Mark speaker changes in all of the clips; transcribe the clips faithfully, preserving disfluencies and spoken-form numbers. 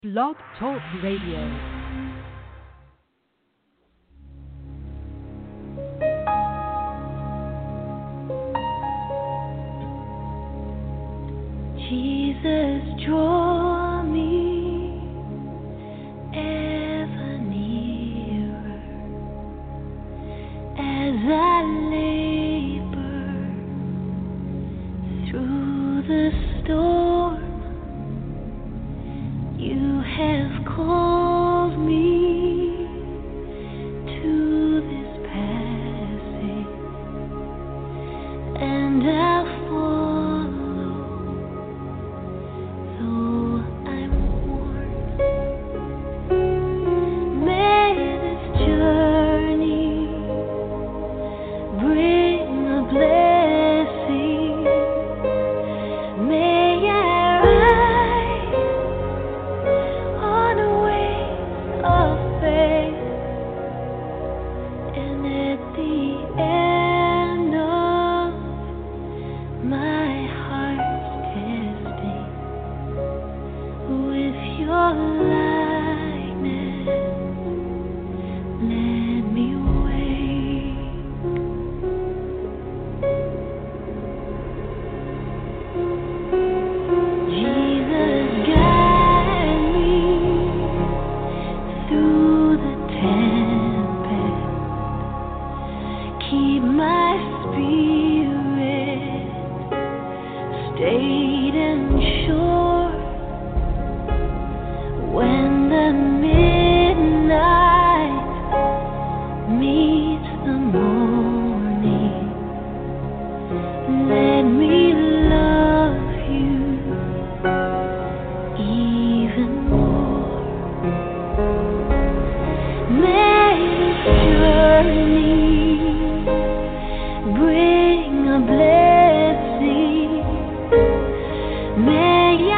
Speaker 1: Blog Talk Radio.
Speaker 2: Jesus, draw me ever nearer as I labor through the storm. You have called me to this passage, and I'll follow. Though I'm worn, may this journey bring a blessing. May I rise on a wave of faith, and at the end of my heart's testing, with your likeness, let me wake. Jesus, guide me through the tempest. Keep my spirit stayed and sure. When the midnight meets the morning, let me love you even more. May this journey bring a blessing. May I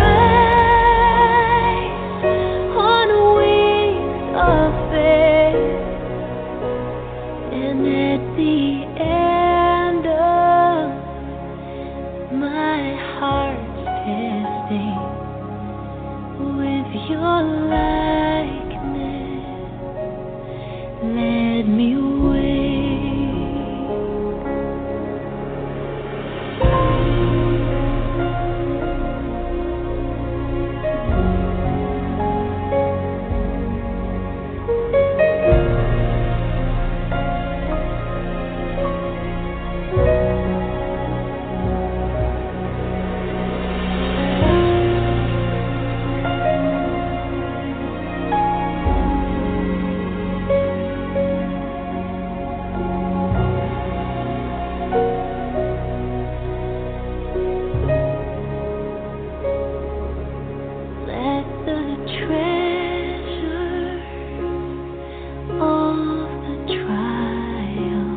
Speaker 2: rise on wings of faith, and at the end of my heart's testing, with your likeness, let me wake. Let the treasure of the trial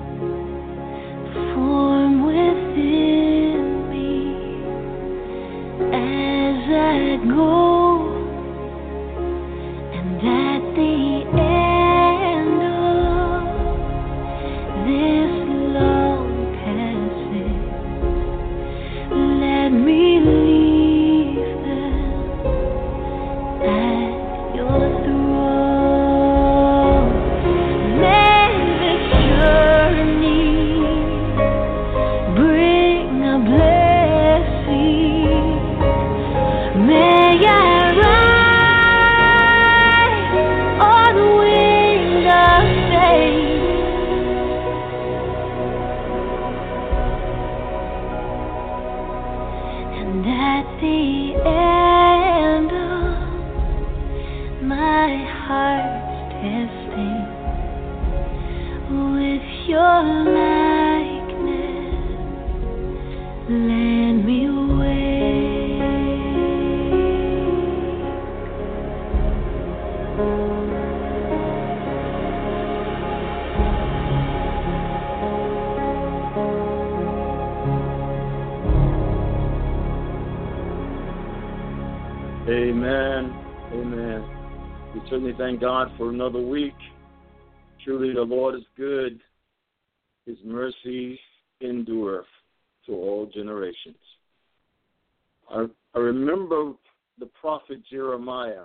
Speaker 2: form within me as I go, and at the end of this long passage, let me leave them at your throne. May this journey bring a blessing. May I rise on wings of faith, and at the end of my heart's testing, with your likeness, let me wake.
Speaker 3: Amen. Amen. We certainly thank God for another week. Truly, the Lord is good. His mercies endure to all generations. I, I remember the prophet Jeremiah.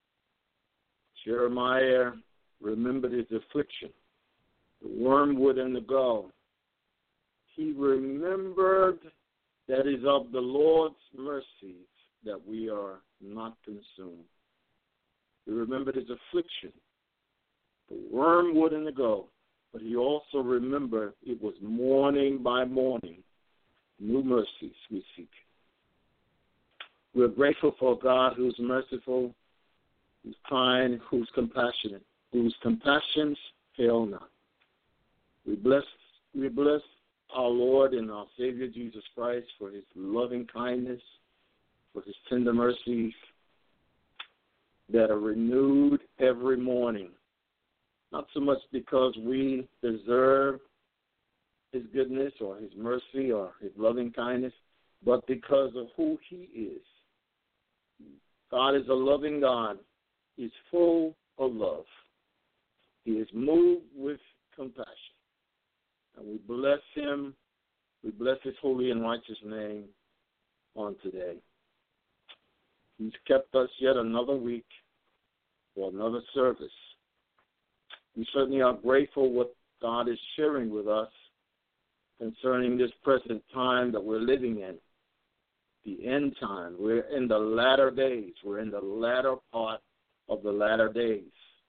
Speaker 3: Jeremiah remembered his affliction, the wormwood and the gall. He remembered that it is of the Lord's mercies that we are not consumed. He remembered his affliction, the wormwood and the gall. But he also remembered it was morning by morning, new mercies we seek. We're grateful for God who's merciful, who's kind, who's compassionate, whose compassions fail not. We bless, we bless our Lord and our Savior Jesus Christ for his loving kindness, for his tender mercies that are renewed every morning. Not so much because we deserve his goodness or his mercy or his loving kindness, but because of who he is. God is a loving God. He's full of love. He is moved with compassion. And we bless him. We bless his holy and righteous name on today. He's kept us yet another week for another service. We certainly are grateful what God is sharing with us concerning this present time that we're living in, the end time. We're in the latter days. We're in the latter part of the latter days.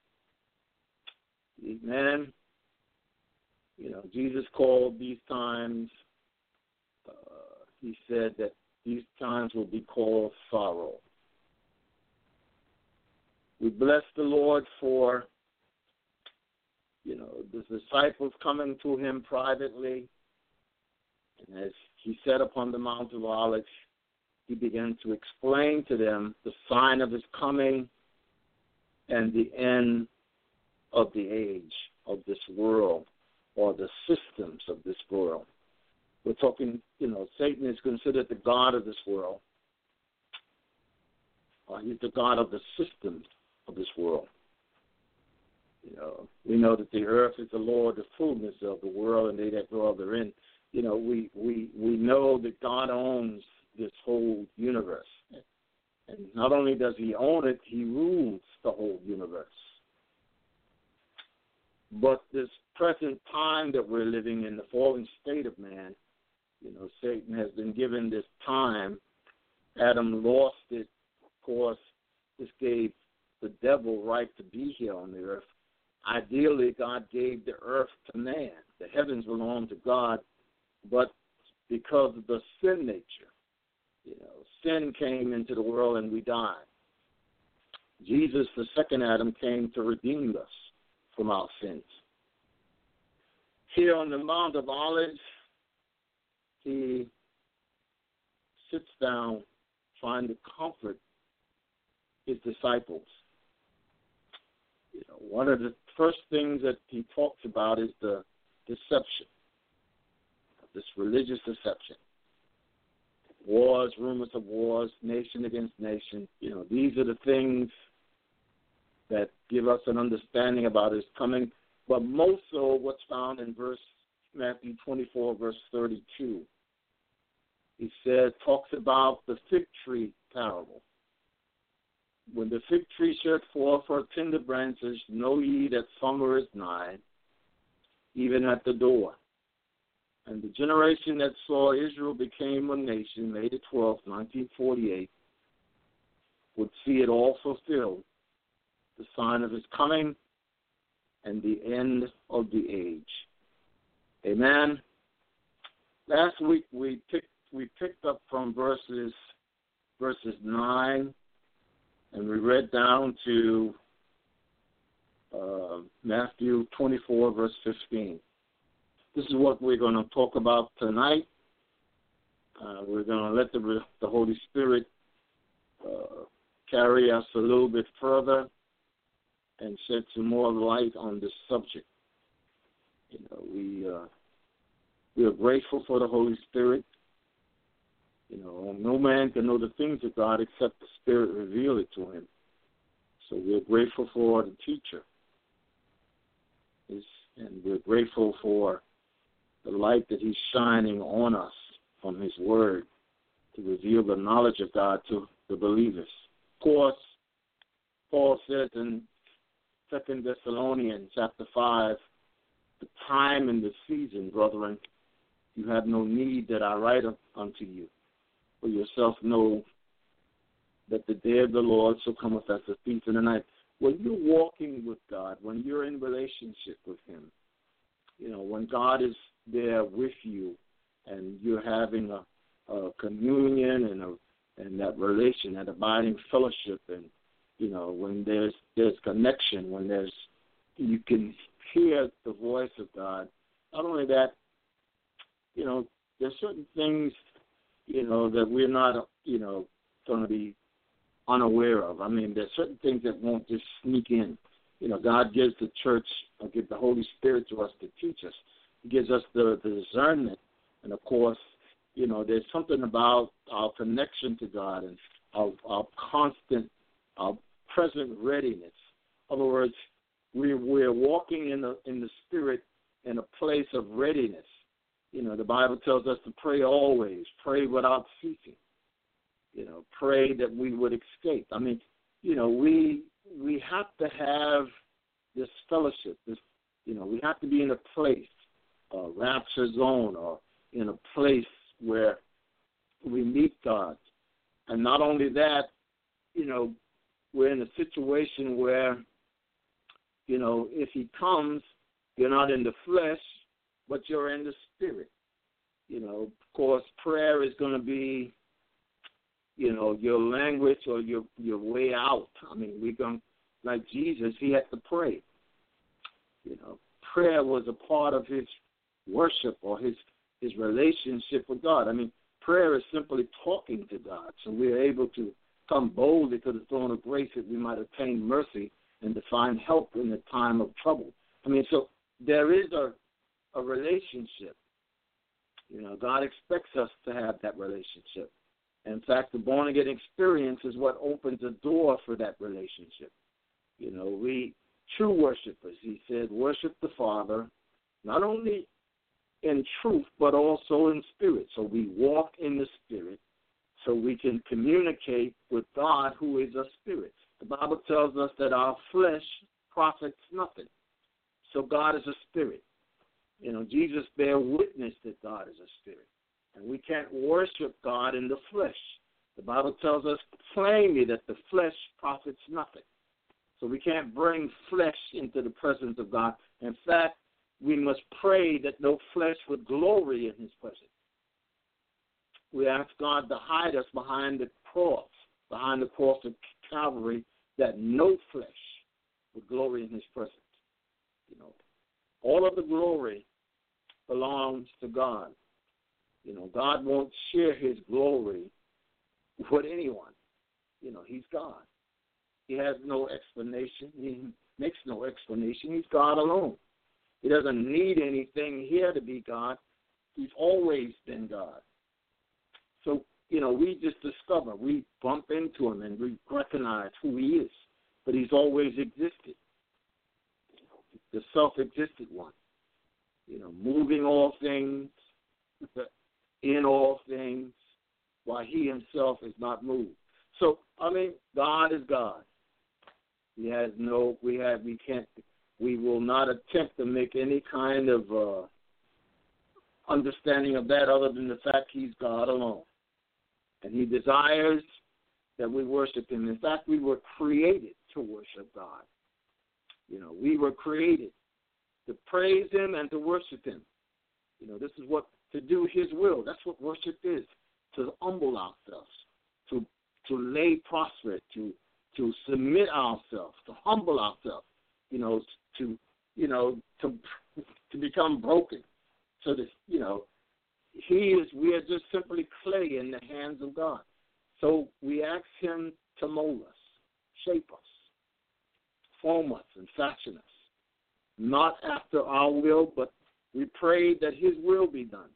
Speaker 3: Amen. You know, Jesus called these times, uh, he said that these times will be called sorrow. We bless the Lord for, you know, the disciples coming to him privately. And as he sat upon the Mount of Olives, he began to explain to them the sign of his coming and the end of the age of this world, or the systems of this world. We're talking, you know, Satan is considered the god of this world. Uh, he's the god of the systems of this world. You know, we know that the earth is the Lord, the fullness of the world, and they that dwell therein. You know, we, we, we know that God owns this whole universe. And not only does he own it, he rules the whole universe. But this present time that we're living in, the fallen state of man, you know, Satan has been given this time. Adam lost it. Of course, this gave the devil right to be here on the earth. Ideally, God gave the earth to man. The heavens belong to God, but because of the sin nature, you know, sin came into the world and we died. Jesus, the second Adam, came to redeem us from our sins. Here on the Mount of Olives, he sits down trying to comfort his disciples. You know, one of the first things that he talks about is the deception, this religious deception. Wars, rumors of wars, nation against nation. You know, these are the things that give us an understanding about his coming, but most so what's found in verse Matthew twenty-four, verse thirty-two. He says, talks about the fig tree parable. When the fig tree showed forth her tender branches, know ye that summer is nigh, even at the door. And the generation that saw Israel became a nation, May the twelfth, nineteen forty-eight, would see it all fulfilled, the sign of his coming and the end of the age. Amen. Last week we picked we picked up from verses verses nine, and we read down to uh, Matthew twenty-four, verse fifteen. This is what we're going to talk about tonight. Uh, we're going to let the, the Holy Spirit uh, carry us a little bit further and shed some more light on this subject. You know, we uh, we are grateful for the Holy Spirit. You know, no man can know the things of God except the Spirit reveal it to him. So we're grateful for the teacher, it's, and we're grateful for the light that he's shining on us from his word to reveal the knowledge of God to the believers. Of course, Paul says in Second Thessalonians chapter five, the time and the season, brethren, you have no need that I write unto you. For yourself know that the day of the Lord shall cometh as a thief in the night. When you're walking with God, when you're in relationship with Him, you know, when God is there with you and you're having a, a communion and a and that relation, that abiding fellowship, and you know, when there's there's connection, when there's you can hear the voice of God. Not only that, you know, there's certain things, you know, that we're not, you know, going to be unaware of. I mean, there's certain things that won't just sneak in. You know, God gives the church, or gives the Holy Spirit to us to teach us. He gives us the, the discernment, and of course, you know, there's something about our connection to God and our, our constant, our present readiness. In other words, we, we're walking in the in the Spirit in a place of readiness. You know, the Bible tells us to pray always, pray without ceasing. You know, pray that we would escape. I mean, you know, we we have to have this fellowship. This, you know, we have to be in a place, a rapture zone, or in a place where we meet God. And not only that, you know, we're in a situation where, you know, if He comes, you're not in the flesh, but you're in the Spirit. You know, of course, prayer is going to be, you know, your language or your your way out. I mean, we're going, like Jesus, He had to pray. You know, prayer was a part of His worship or His, his relationship with God. I mean, prayer is simply talking to God. So we're able to come boldly to the throne of grace that we might obtain mercy and to find help in the time of trouble. I mean, so there is a, a relationship. You know, God expects us to have that relationship. In fact, the born-again experience is what opens the door for that relationship. You know, we, true worshipers, He said, worship the Father, not only in truth, but also in spirit. So we walk in the Spirit so we can communicate with God, who is a spirit. The Bible tells us that our flesh profits nothing. So God is a spirit. You know, Jesus bear witness that God is a spirit. And we can't worship God in the flesh. The Bible tells us plainly that the flesh profits nothing. So we can't bring flesh into the presence of God. In fact, we must pray that no flesh would glory in His presence. We ask God to hide us behind the cross, behind the cross of Calvary, that no flesh would glory in His presence. You know, all of the glory belongs to God. You know, God won't share His glory with anyone. You know, He's God. He has no explanation. He makes no explanation. He's God alone. He doesn't need anything here to be God. He's always been God. So, you know, we just discover, we bump into Him and we recognize who He is. But He's always existed. The self-existent one. You know, moving all things, in all things, while He Himself is not moved. So, I mean, God is God. He has no, we have, we can't, we will not attempt to make any kind of uh, understanding of that other than the fact He's God alone. And He desires that we worship Him. In fact, we were created to worship God. You know, we were created to praise Him and to worship Him. You know, this is what, to do His will. That's what worship is, to humble ourselves, to to lay prostrate, to to submit ourselves, to humble ourselves, you know, to, you know, to to become broken. So that, you know, He is, we are just simply clay in the hands of God. So we ask Him to mold us, shape us, form us, and fashion us. Not after our will, but we pray that His will be done.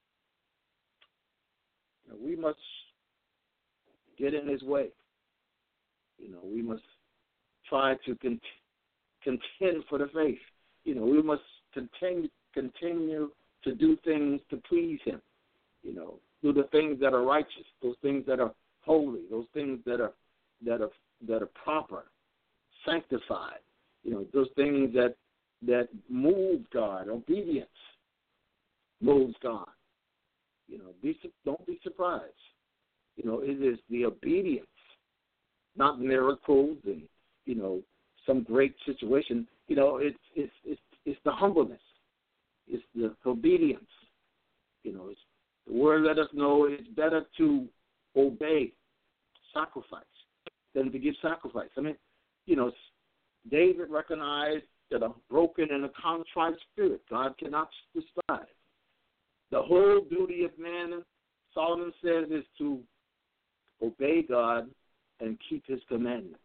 Speaker 3: You know, we must get in His way. You know, we must try to cont- contend for the faith. You know, we must continue continue to do things to please Him. You know, do the things that are righteous, those things that are holy, those things that are that are that are proper, sanctified. You know, those things that that move God. Obedience moves God. You know, be don't be surprised. You know, it is the obedience, not miracles and, you know, some great situation. You know, it's it's it's it's the humbleness. It's the obedience. You know, it's, the word let us know it's better to obey sacrifice than to give sacrifice. I mean, you know, David recognized that a broken and a contrite spirit God cannot despise. The whole duty of man, Solomon says, is to obey God and keep his commandments.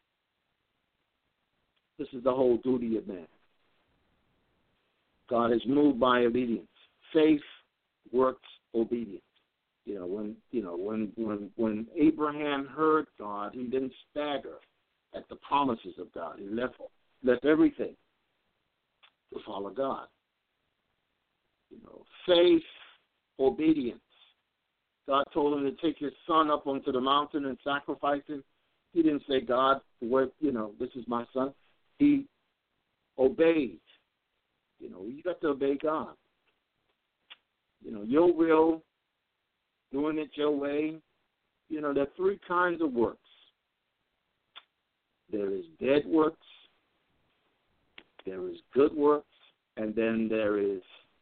Speaker 3: This is the whole duty of man. God is moved by obedience. Faith works obedience. You know, when you know when when when Abraham heard God, he didn't stagger at the promises of God. He left left everything to follow God. You know, faith, obedience. God told him to take his son up onto the mountain and sacrifice him. He didn't say, God, where, you know, this is my son. He obeyed. You know, you got to obey God. You know, your will, doing it your way. You know, there are three kinds of works. There is dead works, there is good works, and then there is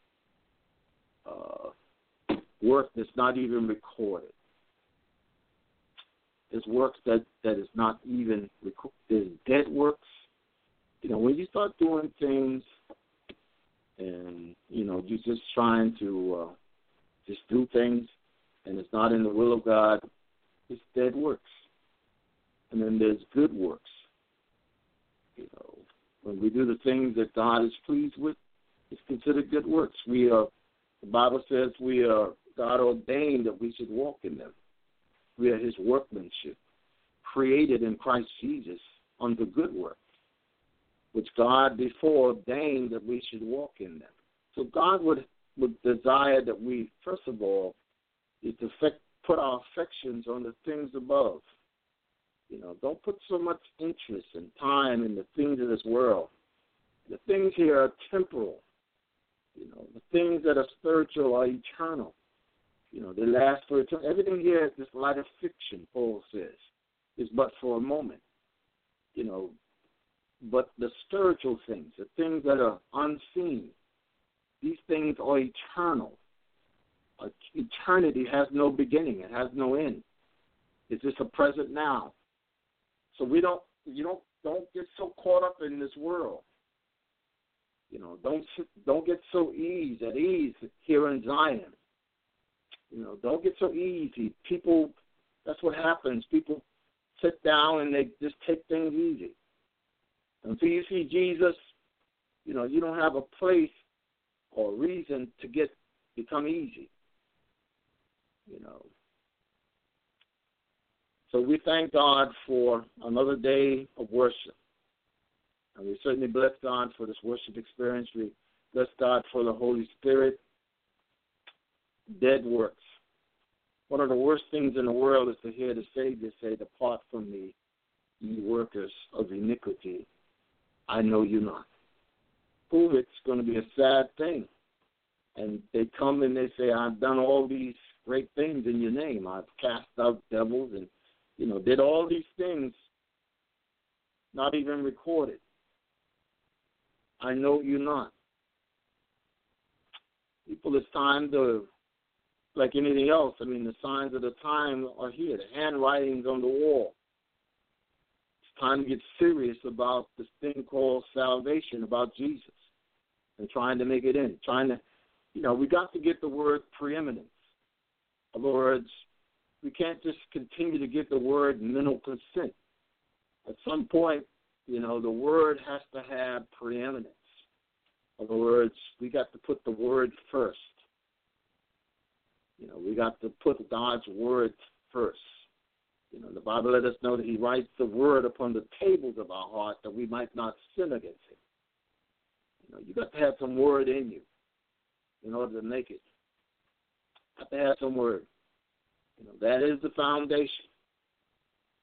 Speaker 3: uh, work that's not even recorded. There's works that, that is not even recorded. There's dead works. You know, when you start doing things and, you know, you're just trying to uh, just do things and it's not in the will of God, it's dead works. And then there's good works. You know, when we do the things that God is pleased with, it's considered good works. We are, the Bible says we are, God ordained that we should walk in them. We are his workmanship, created in Christ Jesus unto good works, which God before ordained that we should walk in them. So God would, would desire that we, first of all, is to affect, put our affections on the things above. You know, don't put so much interest and time in the things of this world. The things here are temporal. You know, the things that are spiritual are eternal. You know, they last for eternity. Everything here is this light of fiction, Paul says, is but for a moment. You know, but the spiritual things, the things that are unseen, these things are eternal. Eternity has no beginning. It has no end. It's just a present now. So we don't, you don't, don't get so caught up in this world. You know, don't don't get so ease at ease here in Zion. You know, don't get so easy. People, that's what happens. People sit down and they just take things easy. Until you see Jesus, you know, you don't have a place or reason to get become easy. You know. So we thank God for another day of worship. And we certainly bless God for this worship experience. We bless God for the Holy Spirit. Dead works. One of the worst things in the world is to hear the Savior say, "Depart from me, ye workers of iniquity. I know you not." Ooh, it's going to be a sad thing. And they come and they say, "I've done all these great things in your name. I've cast out devils and, you know, did all these things, not even recorded. I know you not." People, it's time to, like anything else, I mean, the signs of the time are here. The handwriting's on the wall. It's time to get serious about this thing called salvation, about Jesus, and trying to make it in. Trying to, you know, we got to get the word preeminence. In other words, we can't just continue to get the word mental consent. At some point, you know, the word has to have preeminence. In other words, we got to put the word first. You know, we got to put God's word first. You know, the Bible let us know that he writes the word upon the tables of our heart that we might not sin against him. You know, you got to have some word in you in order to make it. You have to have some word. You know, that is the foundation. You know,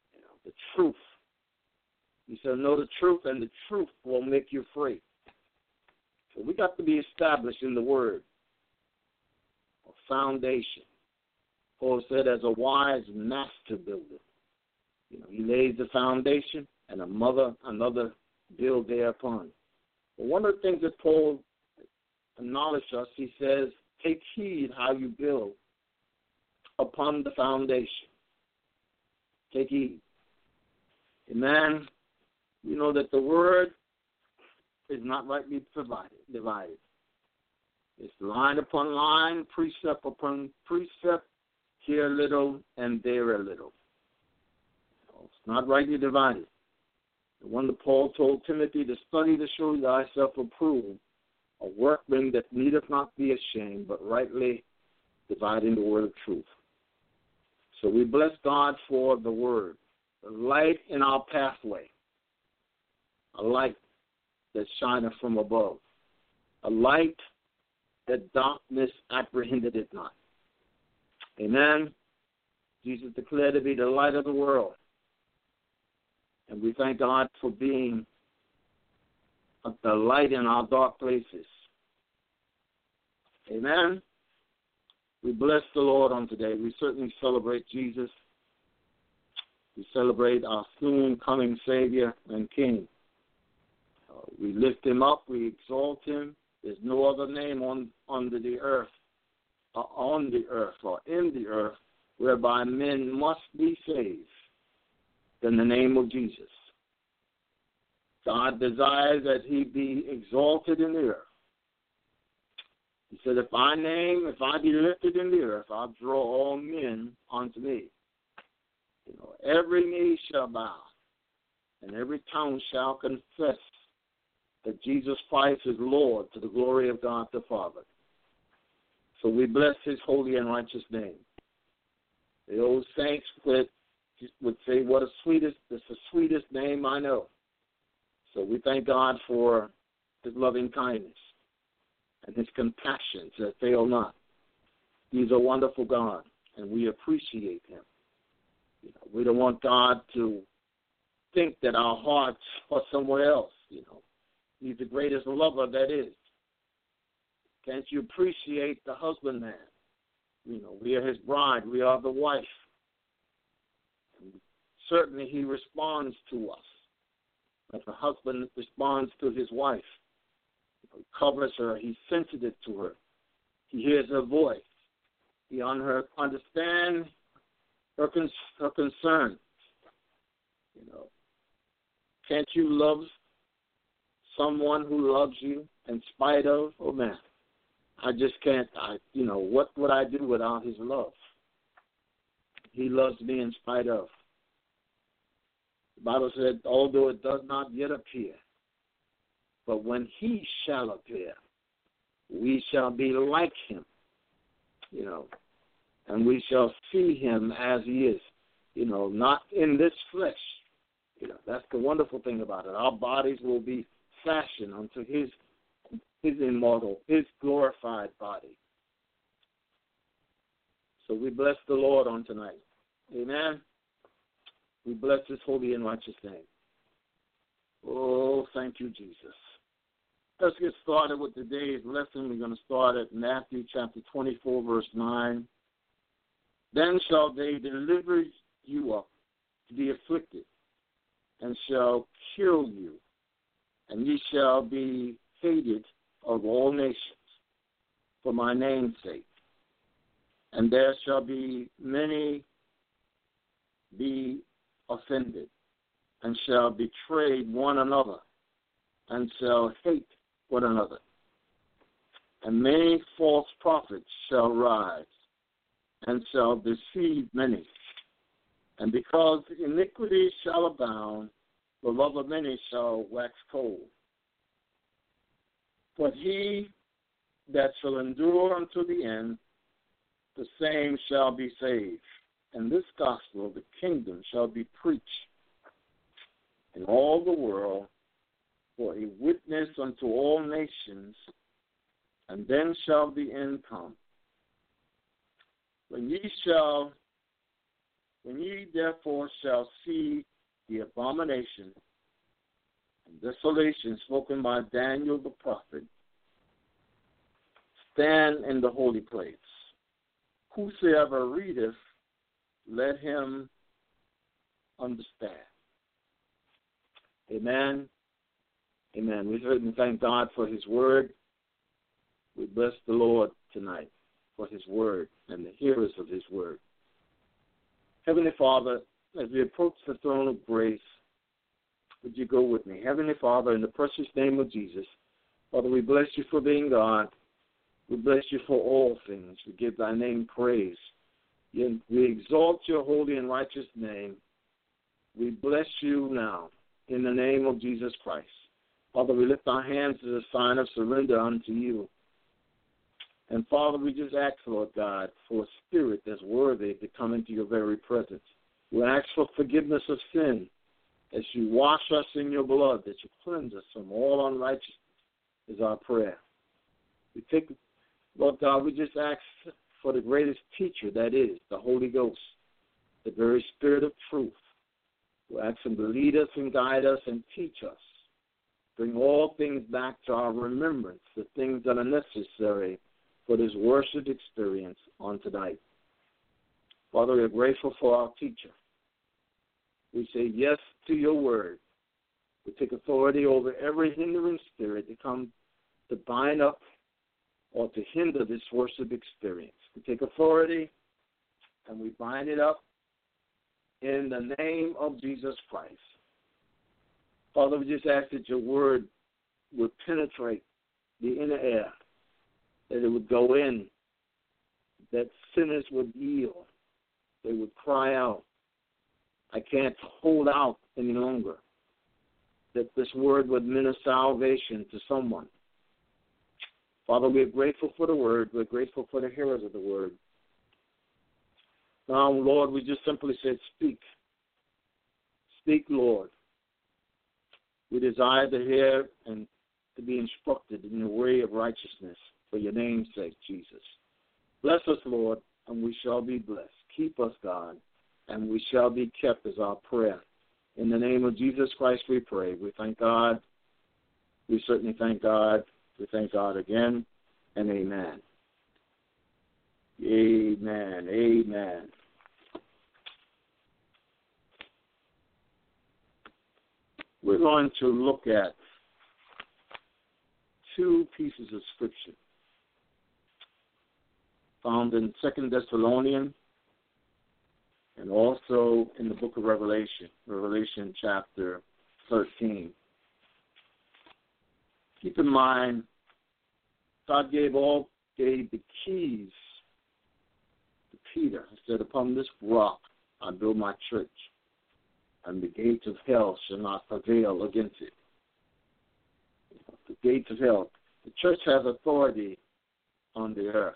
Speaker 3: the truth. He said, know the truth, and the truth will make you free. So we got to be established in the Word, a foundation. Paul said, as a wise master builder, you know, he lays the foundation, and a mother, another build thereupon. But one of the things that Paul acknowledged us, he says, take heed how you build upon the foundation. Take heed. Amen. You know that the word is not rightly divided. divided. It's line upon line, precept upon precept, here a little and there a little. It's not rightly divided. The one that Paul told Timothy to study to show thyself approved, a workman that needeth not be ashamed, but rightly dividing the word of truth. So we bless God for the word, the light in our pathway, a light that shineth from above, a light that darkness apprehended it not. Amen. Jesus declared to be the light of the world. And we thank God for being the light in our dark places. Amen. We bless the Lord on today. We certainly celebrate Jesus. We celebrate our soon coming Savior and King. Uh, we lift him up. We exalt him. There's no other name on under the earth, or on the earth, or in the earth, whereby men must be saved than the name of Jesus. God desires that he be exalted in the earth. He said, if my name, if I be lifted in the earth, I'll draw all men unto me. You know, every knee shall bow, and every tongue shall confess that Jesus Christ is Lord, to the glory of God the Father. So we bless his holy and righteous name. The old saints would, would say, what a sweetest, it's the sweetest name I know. So we thank God for his loving kindness and his compassions that fail not. He's a wonderful God, and we appreciate him. You know, we don't want God to think that our hearts are somewhere else. You know, he's the greatest lover that is. Can't you appreciate the husbandman? You know, we are his bride. We are the wife. And certainly he responds to us. Like a husband responds to his wife. He covers her. He's sensitive to her. He hears her voice. He on her understands her, con- her concerns. You know, can't you love someone who loves you in spite of? Oh man, I just can't. I, you know, what would I do without his love? He loves me in spite of. The Bible said, although it does not yet appear, but when he shall appear, we shall be like him, you know, and we shall see him as he is, you know, not in this flesh. You know, that's the wonderful thing about it. Our bodies will be fashioned unto his his immortal, his glorified body. So we bless the Lord on tonight. Amen. We bless his holy and righteous name. Oh, thank you, Jesus. Let's get started with today's lesson. We're going to start at Matthew chapter twenty-four, verse nine. Then shall they deliver you up to be afflicted, and shall kill you, and ye shall be hated of all nations for my name's sake. And there shall be many be offended, and shall betray one another, and shall hate one another. And many false prophets shall rise, and shall deceive many. And because iniquity shall abound, the love of many shall wax cold. But he that shall endure unto the end, the same shall be saved. And this gospel of the kingdom shall be preached in all the world for a witness unto all nations, and then shall the end come. When ye shall, when ye therefore shall see the abomination and desolation spoken by Daniel the prophet, stand in the holy place. Whosoever readeth, let him understand. Amen. Amen. We certainly thank God for his word. We bless the Lord tonight for his word and the hearers of his word. Heavenly Father, as we approach the throne of grace, would you go with me? Heavenly Father, in the precious name of Jesus, Father, we bless you for being God. We bless you for all things. We give thy name praise. We exalt your holy and righteous name. We bless you now in the name of Jesus Christ. Father, we lift our hands as a sign of surrender unto you. And Father, we just ask, Lord God, for a spirit that's worthy to come into your very presence. We ask for forgiveness of sin as you wash us in your blood, that you cleanse us from all unrighteousness is our prayer. We take, Lord God, we just ask for the greatest teacher, that is, the Holy Ghost, the very Spirit of truth. We ask him to lead us and guide us and teach us. Bring all things back to our remembrance, the things that are necessary for this worship experience on tonight. Father, we are grateful for our teacher. We say yes to your word. We take authority over every hindering spirit that comes to bind up or to hinder this worship experience. We take authority and we bind it up in the name of Jesus Christ. Father, we just ask that your word would penetrate the inner air, that it would go in, that sinners would yield. They would cry out, I can't hold out any longer. That this word would minister salvation to someone. Father, we are grateful for the word. We're grateful for the hearers of the word. Now, Lord, we just simply said, speak. Speak, Lord. We desire to hear and to be instructed in the way of righteousness for your name's sake, Jesus. Bless us, Lord, and we shall be blessed. Keep us, God, and we shall be kept as our prayer. In the name of Jesus Christ we pray. We thank God. We certainly thank God. We thank God again, and amen. Amen. Amen. We're going to look at two pieces of scripture found in Second Thessalonians and also in the book of Revelation, Revelation chapter thirteen. Keep in mind, God gave all gave the keys to Peter. He said, upon this rock I build my church, and the gates of hell shall not prevail against it. The gates of hell. The church has authority on the earth.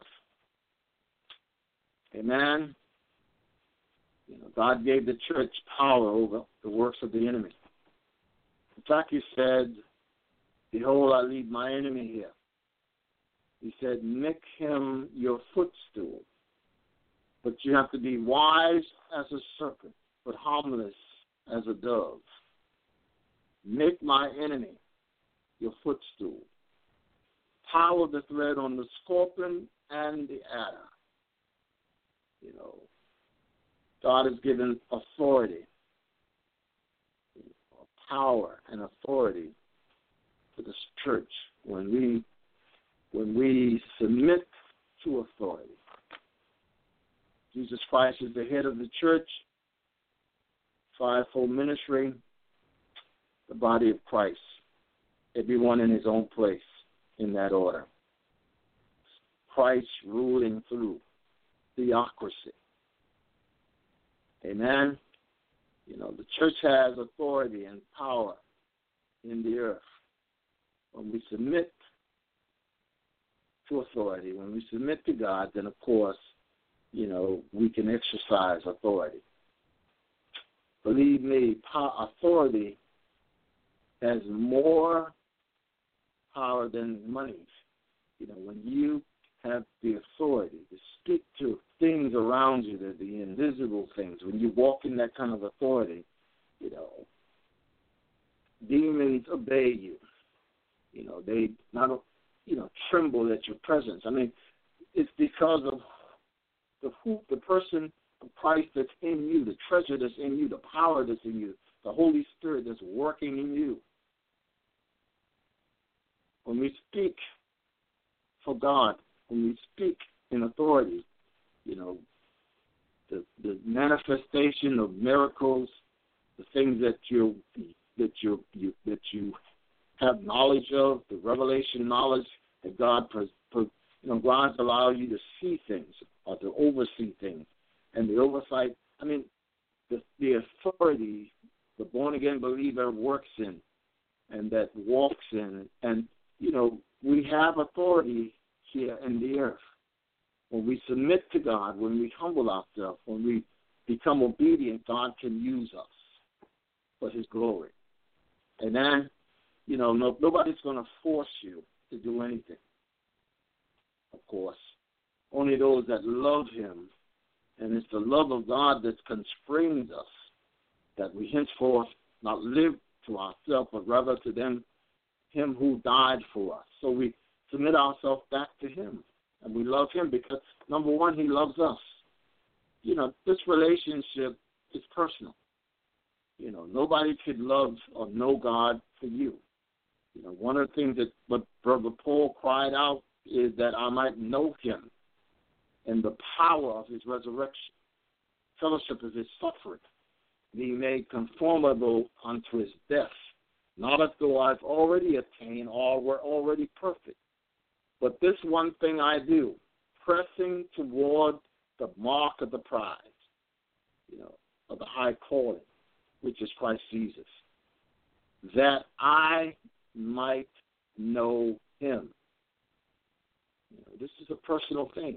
Speaker 3: Amen. You know, God gave the church power over the works of the enemy. In fact, he said, behold, I leave my enemy here. He said, make him your footstool. But you have to be wise as a serpent, but harmless as a dove. Make my enemy your footstool. Power the thread on the scorpion and the adder. You know, God has given authority, power and authority to the church when we when we submit to authority. Jesus Christ is the head of the church, fivefold ministry, the body of Christ, everyone in his own place in that order. Christ ruling through theocracy. Amen. You know, the church has authority and power in the earth. When we submit to authority, when we submit to God, then of course, you know, we can exercise authority. Believe me, authority has more power than money. You know, when you have the authority to speak to things around you, the, the invisible things, when you walk in that kind of authority, you know, demons obey you. You know, they not, you know, tremble at your presence. I mean, it's because of the who, the person of Christ that's in you, the treasure that's in you, the power that's in you, the Holy Spirit that's working in you. When we speak for God, when we speak in authority, you know, the the manifestation of miracles, the things that you that you, you that you have knowledge of, the revelation knowledge that God, you know, God allows you to see things or to oversee things, and the oversight. I mean, the the authority the born again believer works in, and that walks in, and you know, we have authority here in the earth. When we submit to God, when we humble ourselves, when we become obedient, God can use us for His glory. And then, you know, no, nobody's going to force you to do anything, of course. Only those that love Him, and it's the love of God that constrains us, that we henceforth not live to ourselves, but rather to them, Him who died for us. So we submit ourselves back to Him, and we love Him because, number one, He loves us. You know, this relationship is personal. You know, nobody could love or know God for you. You know, one of the things that what Brother Paul cried out is that I might know Him and the power of His resurrection, fellowship of His suffering, being made conformable unto His death. Not as though I've already attained or were already perfect, but this one thing I do, pressing toward the mark of the prize, you know, of the high calling, which is Christ Jesus, that I might know Him. You know, this is a personal thing.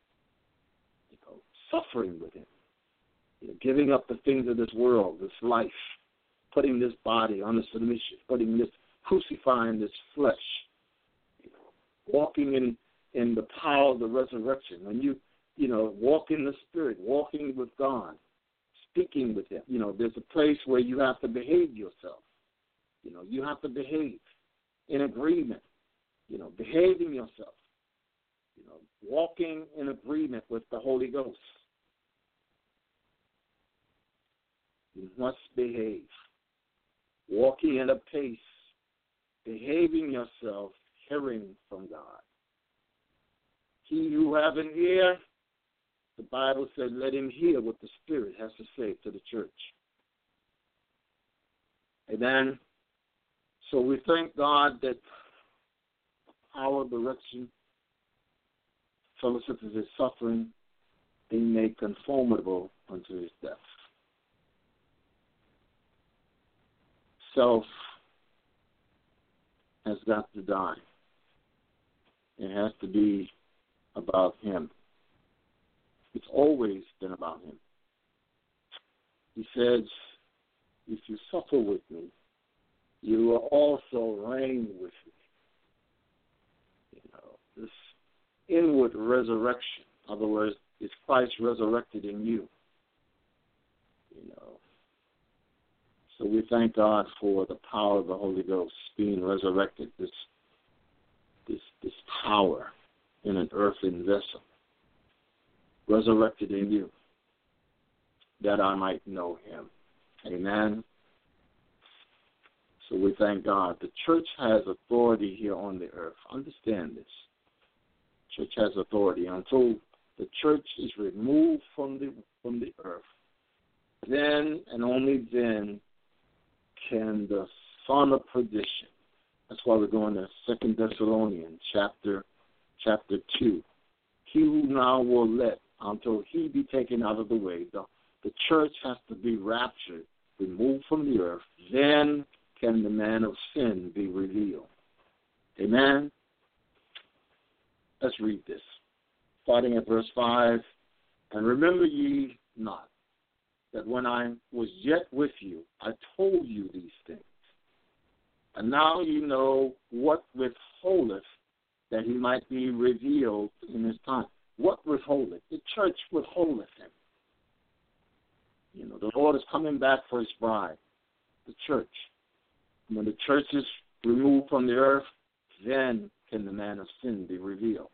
Speaker 3: You know, suffering with Him, you know, giving up the things of this world, this life, putting this body under submission, putting this, crucifying this flesh, you know, walking in, in the power of the resurrection. When you, you know, walk in the Spirit, walking with God, speaking with Him, you know, there's a place where you have to behave yourself. You know, you have to behave in agreement, you know, behaving yourself, you know, walking in agreement with the Holy Ghost. You must behave. Walking at a pace, behaving yourself, hearing from God. He who have an ear, the Bible said, let him hear what the Spirit has to say to the church. Amen. So we thank God that our direction, fellowship of His suffering, being made conformable unto His death. Self has got to die. It has to be about Him. It's always been about Him. He says, if you suffer with me, you will also reign with me. You know, this inward resurrection, in other words, is Christ resurrected in you. You know, so we thank God for the power of the Holy Ghost being resurrected, this this this power in an earthen vessel, resurrected in you, that I might know Him. Amen. So we thank God. The church has authority here on the earth. Understand this. Church has authority. Until the church is removed from the from the earth, then and only then can the son of perdition. That's why we're going to Second Thessalonians chapter chapter two. He who now will let until he be taken out of the way. The, the church has to be raptured, removed from the earth. Then can the man of sin be revealed. Amen? Let's read this. Starting at verse five. And remember ye not that when I was yet with you, I told you these things. And now you know what withholdeth, that He might be revealed in His time. What withholdeth? The church withholdeth Him. You know, the Lord is coming back for His bride. the church. When the church is removed from the earth, then can the man of sin be revealed.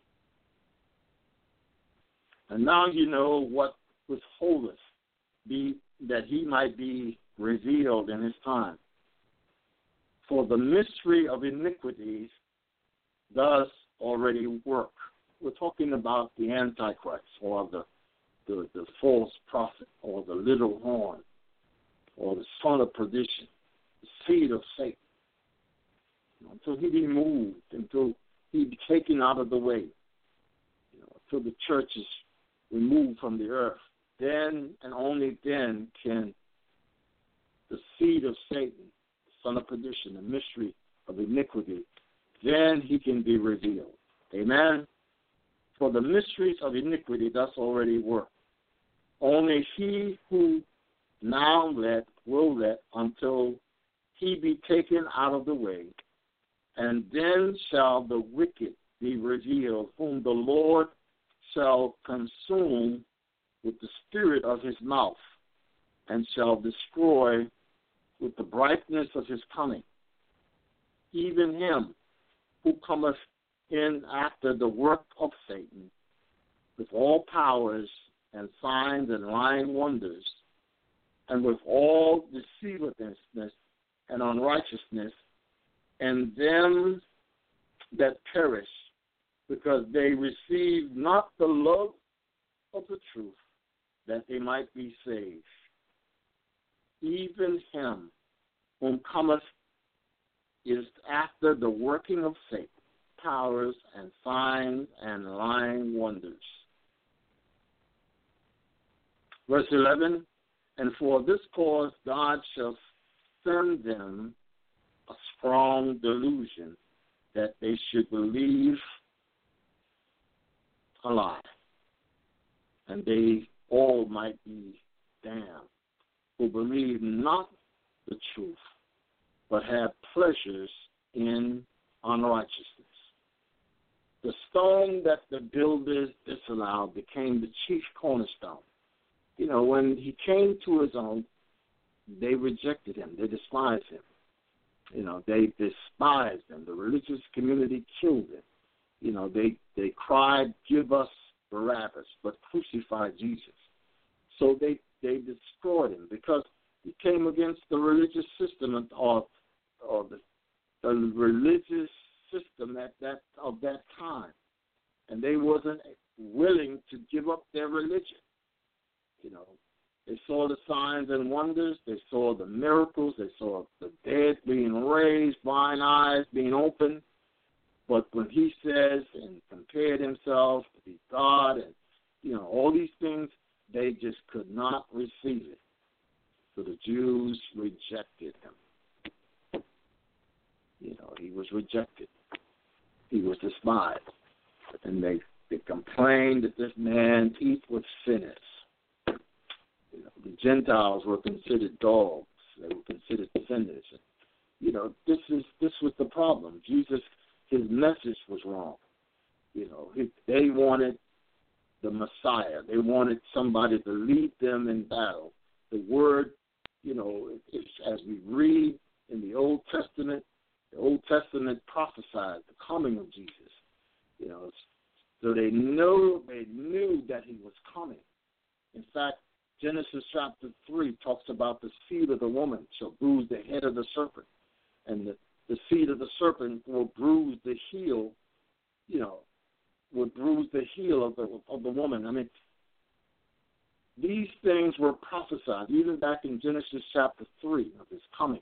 Speaker 3: And now you know what withholdeth be that he might be revealed in his time. For the mystery of iniquities does already work. We're talking about the Antichrist, or the, the, the false prophet, or the little horn, or the son of perdition, the seed of Satan. Until he be moved, until he be taken out of the way, you know, until the church is removed from the earth, then and only then can the seed of Satan, the son of perdition, the mystery of iniquity, then he can be revealed. Amen? For the mysteries of iniquity does already work. Only he who now let will let until he be taken out of the way, and then shall the wicked be revealed, whom the Lord shall consume with the spirit of his mouth, and shall destroy with the brightness of his coming, even him who cometh in after the work of Satan, with all powers and signs and lying wonders, and with all deceivableness and unrighteousness, and them that perish, because they receive not the love of the truth, that they might be saved. Even him whom cometh is after the working of Satan, powers and signs and lying wonders. Verse eleven, and for this cause God shall send them a strong delusion, that they should believe a lie, and they all might be damned, who believe not the truth, but have pleasures in unrighteousness. The stone that the builders disallowed became the chief cornerstone. You know, when he came to his own, they rejected him. They despised him. You know, they despised him. The religious community killed him. You know, they, they cried, give us Barabbas, but crucify Jesus. So they, they destroyed him because he came against the religious system or, or the, the religious system at that of that time. And they wasn't willing to give up their religion. You know, they saw the signs and wonders. They saw the miracles. They saw the dead being raised, blind eyes being opened. But when he says and compared himself to be God and, you know, all these things, they just could not receive it. So the Jews rejected him. You know, he was rejected. He was despised. And they, they complained that this man eat with sinners. You know, the Gentiles were considered dogs. They were considered sinners. And, you know, this is this was the problem. Jesus, his message was wrong. You know, he, they wanted the Messiah. They wanted somebody to lead them in battle. The word, you know, is, as we read in the Old Testament, the Old Testament prophesied the coming of Jesus. You know, so they knew they knew that he was coming. In fact, Genesis chapter three talks about the seed of the woman shall bruise the head of the serpent, and the, the seed of the serpent will bruise the heel, you know, will bruise the heel of the of the woman. I mean, these things were prophesied even back in Genesis chapter three of his coming.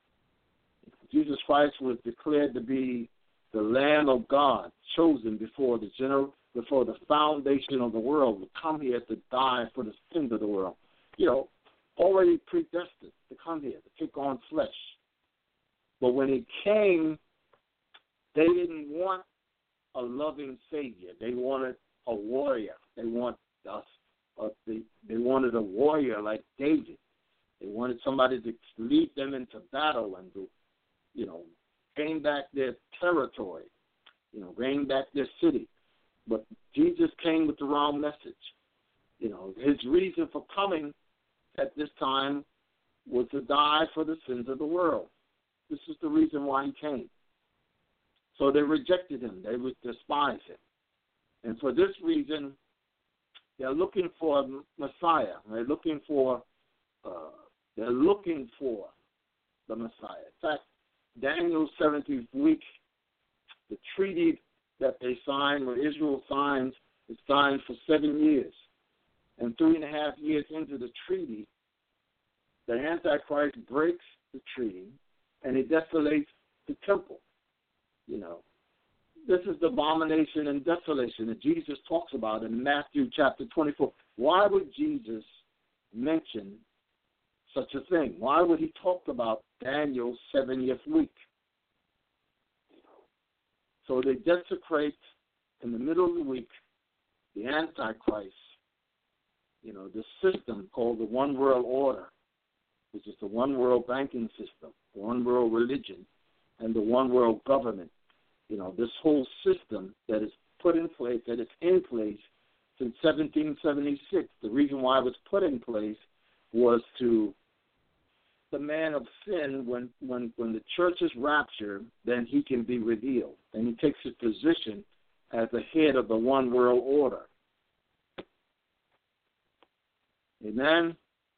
Speaker 3: Jesus Christ was declared to be the Lamb of God, chosen before the general, before the foundation of the world, would come here to die for the sins of the world. You know, already predestined to come here, to take on flesh. But when he came, they didn't want a loving Savior. They wanted a warrior. They want us. Uh, they, they wanted a warrior like David. They wanted somebody to lead them into battle and to, you know, gain back their territory, you know, gain back their city. But Jesus came with the wrong message. You know, his reason for coming at this time was to die for the sins of the world. This is the reason why he came. So they rejected him. They would despise him. And for this reason, they're looking for a Messiah. They're looking for, uh, they're looking for the Messiah. In fact, Daniel's seventieth week, the treaty that they signed, where Israel signs, is signed for seven years. And three and a half years into the treaty, the Antichrist breaks the treaty and he desolates the temple. You know, this is the abomination and desolation that Jesus talks about in Matthew chapter twenty-four. Why would Jesus mention such a thing? Why would he talk about Daniel's seventieth week? So they desecrate in the middle of the week the Antichrist, you know, the system called the One World Order, which is the One World Banking System, the One World Religion, and the One World Government. You know, this whole system that is put in place, that is in place since seventeen seventy-six. The reason why it was put in place was to the man of sin, when, when, when the church is raptured, then he can be revealed. And he takes his position as the head of the One World Order. Amen?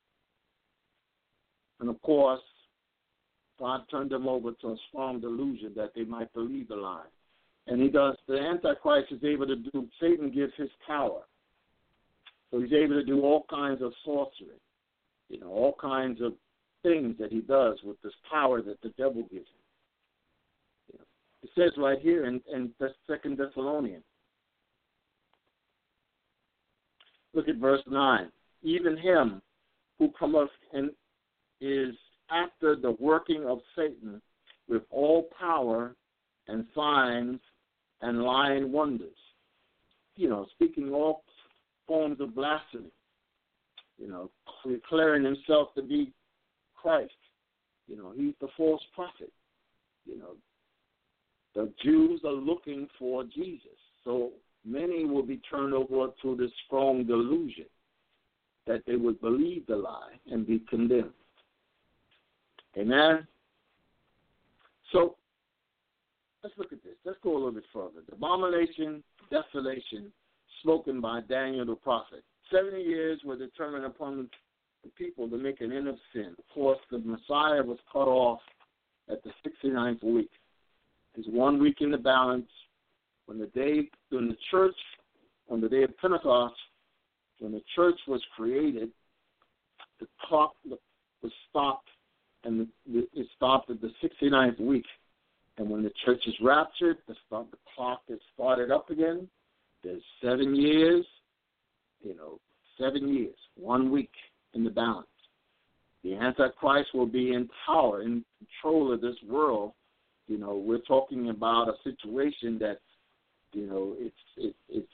Speaker 3: And of course, God turned them over to a strong delusion that they might believe the lie. And he does, the Antichrist is able to do, Satan gives his power. So he's able to do all kinds of sorcery, you know, all kinds of things that he does with this power that the devil gives him. You know, it says right here in, in the Second Thessalonians. Look at verse nine. Even him who cometh and is after the working of Satan with all power and signs and lying wonders. You know, speaking all forms of blasphemy. You know, declaring himself to be Christ. You know, he's the false prophet. You know, the Jews are looking for Jesus. So many will be turned over to this strong delusion that they would believe the lie and be condemned. Amen? So let's look at this. Let's go a little bit further. The abomination, desolation, spoken by Daniel the prophet. Seventy years were determined upon the people to make an end of sin. Of course, the Messiah was cut off at the sixty-ninth week. There's one week in the balance. When the day, when the church, on the day of Pentecost, when the church was created, the clock was stopped, and the, it stopped at the sixty-ninth week. And when the church is raptured, the, start, the clock is started up again. There's seven years, you know, seven years, one week in the balance. The Antichrist will be in power, in control of this world. You know, we're talking about a situation that, you know, it's it, it's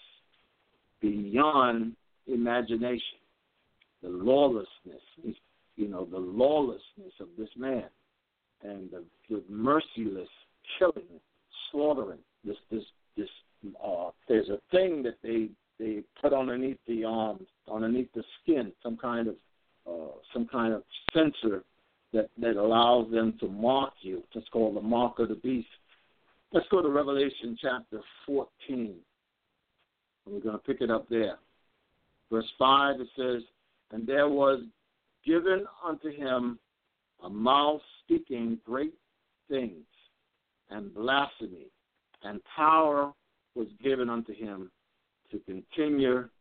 Speaker 3: beyond imagination. The lawlessness, you know, the lawlessness of this man, and the, the merciless killing, slaughtering. This this this. Uh, there's a thing that they they put underneath the arms, underneath the skin, some kind of uh, some kind of sensor that, that allows them to mark you. It's called the mark of the beast. Let's go to Revelation chapter fourteen. We're going to pick it up there. Verse five, it says, "And there was given unto him a mouth speaking great things and blasphemy, and power was given unto him to continue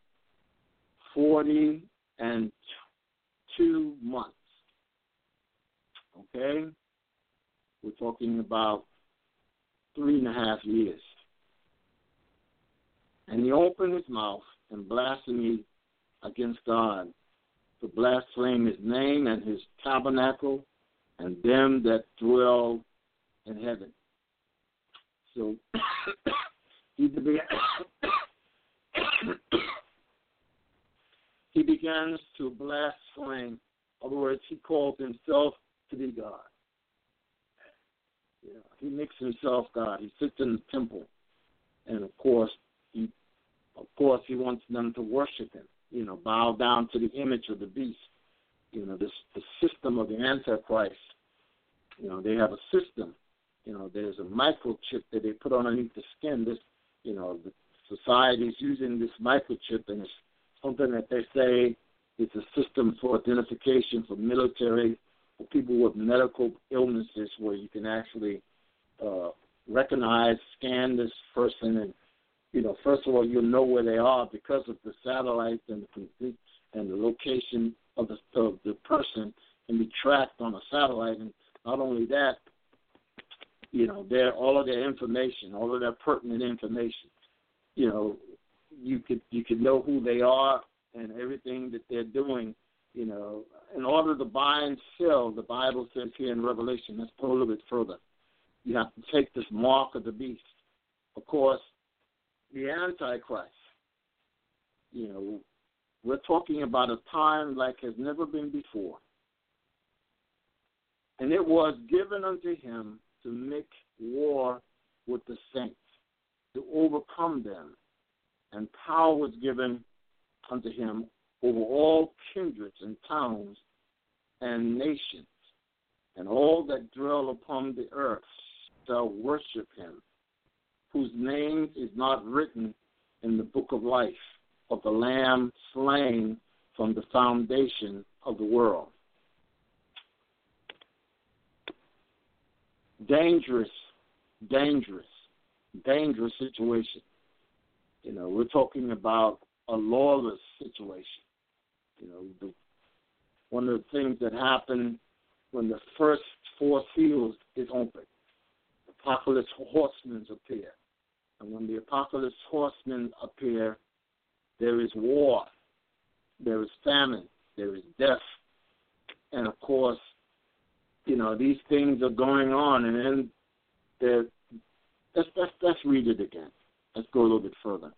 Speaker 3: forty and two months." Okay? We're talking about three and a half years. "And he opened his mouth and blasphemed against God, to blaspheme his name and his tabernacle and them that dwell in heaven." So he began, he begins to blaspheme. In other words, he calls himself to be God. You know, he makes himself God. He sits in the temple, and of course, he, of course, he wants them to worship him. You know, bow down to the image of the beast. you know, this the system of the Antichrist. You know, they have a system. You know, there's a microchip that they put underneath the skin. This, you know, the society is using this microchip, and it's something that they say is a system for identification for military, for people with medical illnesses, where you can actually uh, recognize, scan this person, and, you know, first of all, you'll know where they are because of the satellite and the and the location of the, of the person can be tracked on a satellite. And not only that, you know, their all of their information, all of their pertinent information, you know, you could you could know who they are and everything that they're doing. You know, in order to buy and sell, the Bible says here in Revelation, let's go a little bit further. You have to take this mark of the beast. Of course, the Antichrist, you know, we're talking about a time like has never been before. And it was given unto him to make war with the saints, to overcome them. And power was given unto him over all kindreds and towns and nations, and all that dwell upon the earth shall worship him, whose name is not written in the book of life of the Lamb slain from the foundation of the world. Dangerous, dangerous, dangerous situation. You know, we're talking about a lawless situation. You know, the, one of the things that happen when the first four seals is opened, apocalypse horsemen appear. And when the apocalypse horsemen appear, there is war, there is famine, there is death. And, of course, you know, these things are going on. And then they're, let's, let's, let's read it again. Let's go a little bit further.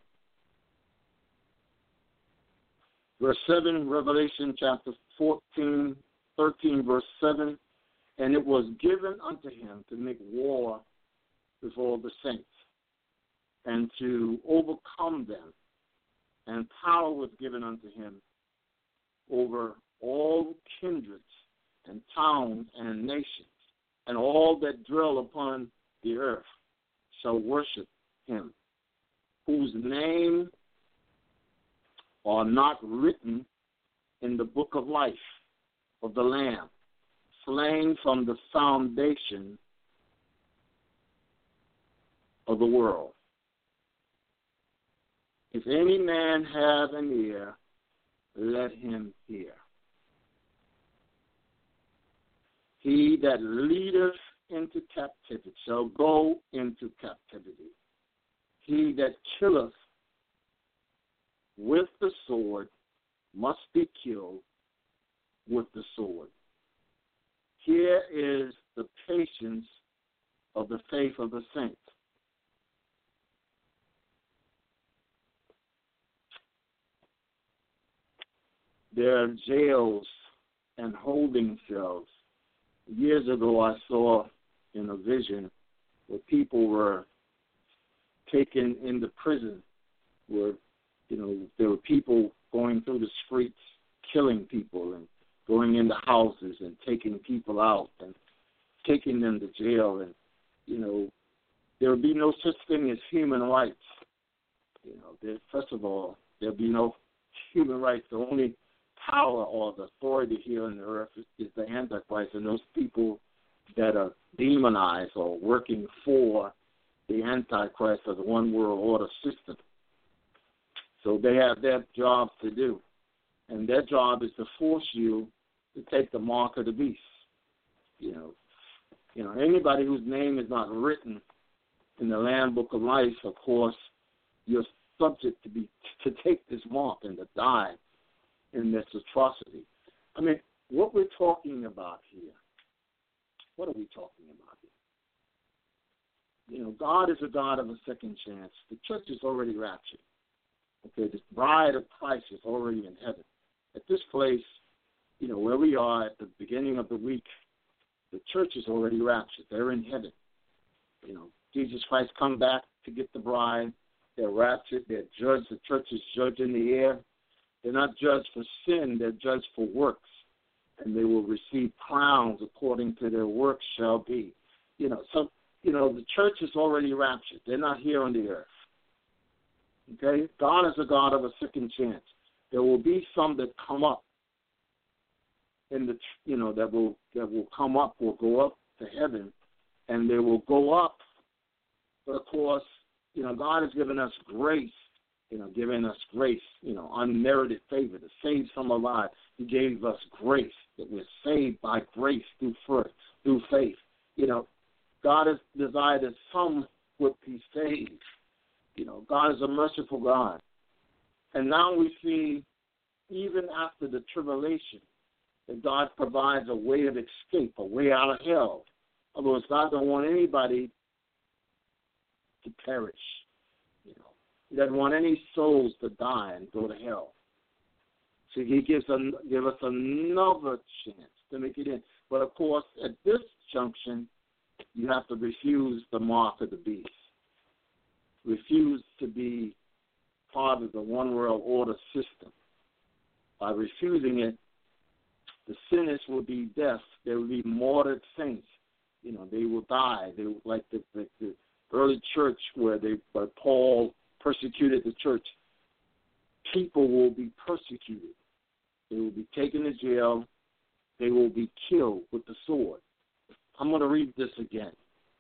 Speaker 3: Verse seven, Revelation chapter fourteen, thirteen, verse seven. And it was given unto him to make war with all the saints and to overcome them. And power was given unto him over all kindreds and towns and nations, and all that dwell upon the earth shall worship him, whose name are not written in the book of life of the Lamb, slain from the foundation of the world. If any man have an ear, let him hear. He that leadeth into captivity shall go into captivity. He that killeth with the sword must be killed with the sword. Here is the patience of the faith of the saints. There are jails and holding cells. Years ago, I saw in a vision where people were taken into prison, where, you know, there were people going through the streets, killing people and going into houses and taking people out and taking them to jail. And, you know, there would be no such thing as human rights. You know, there, first of all, there would be no human rights. The only power or the authority here on the earth is, is the Antichrist and those people that are demonized or working for the Antichrist or the one world order system. So they have their job to do. And their job is to force you to take the mark of the beast. You know, you know, anybody whose name is not written in the Lamb Book of Life, of course, you're subject to be to take this mark and to die in this atrocity. I mean, what we're talking about here, what are we talking about here? You know, God is a God of a second chance. The church is already raptured. Okay, the bride of Christ is already in heaven. At this place, you know, where we are at the beginning of the week, the church is already raptured. They're in heaven. You know, Jesus Christ come back to get the bride. They're raptured. They're judged. The church is judged in the air. They're not judged for sin. They're judged for works. and they will receive crowns according to their works shall be. You know, so, you know, the church is already raptured. They're not here on the earth. Okay? God is a God of a second chance. There will be some that come up in the, you know, that will that will come up, will go up to heaven, and they will go up. But of course, you know, God has given us grace, you know, giving us grace, you know, unmerited favor to save some of our lives. He gave us grace, that we're saved by grace through faith, through faith. You know, God has desired that some would be saved. You know, God is a merciful God. And now we see, even after the tribulation, that God provides a way of escape, a way out of hell. In other words, God don't want anybody to perish. You know, He doesn't want any souls to die and go to hell. So He gives a, give us another chance to make it in. But of course, at this junction, you have to refuse the mark of the beast. Refuse to be part of the one world order system. By refusing it, the sinners will be death. They will be martyred saints. You know, they will die. They will, like the, the, the early church where they, where Paul persecuted the church. People will be persecuted. They will be taken to jail. They will be killed with the sword. I'm going to read this again.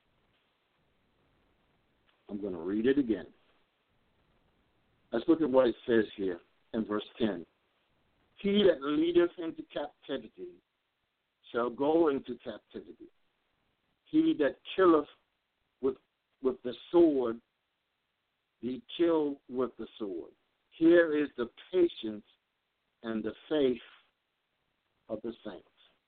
Speaker 3: I'm going to read it again. Let's look at what it says here in verse ten. He that leadeth into captivity shall go into captivity. He that killeth with, with the sword be killed with the sword. Here is the patience and the faith of the saints.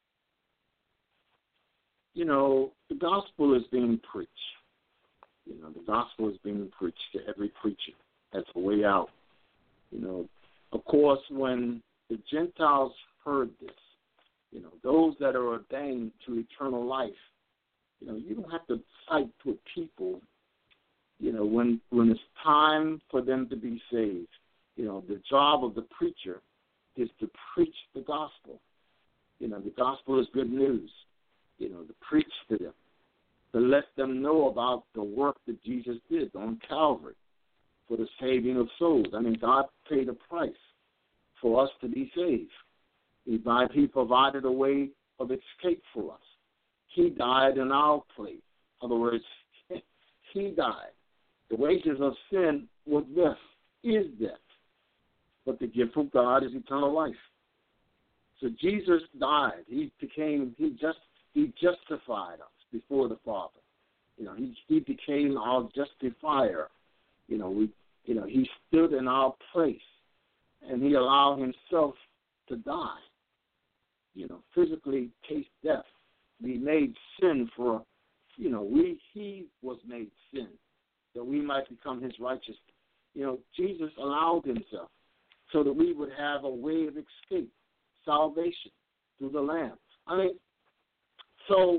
Speaker 3: You know, the gospel is being preached. You know, the gospel is being preached to every preacher. That's a way out. You know, of course, when the Gentiles heard this, you know, those that are ordained to eternal life, you know, you don't have to fight with people, you know, when when it's time for them to be saved. You know, the job of the preacher is to preach the gospel. You know, the gospel is good news. You know, to preach to them, to let them know about the work that Jesus did on Calvary for the saving of souls. I mean, God paid a price for us to be saved. He, died, he provided a way of escape for us. He died in our place. In other words, He died. The wages of sin was death, is death. But the gift of God is eternal life. So Jesus died. He became, he just, he justified us before the Father. You know, he, he became our justifier. You know, we, you know, he stood in our place, and he allowed himself to die. You know, physically taste death. Be made sin for, you know, we he was made sin that we might become his righteousness. You know, Jesus allowed himself so that we would have a way of escape, salvation through the Lamb. I mean, so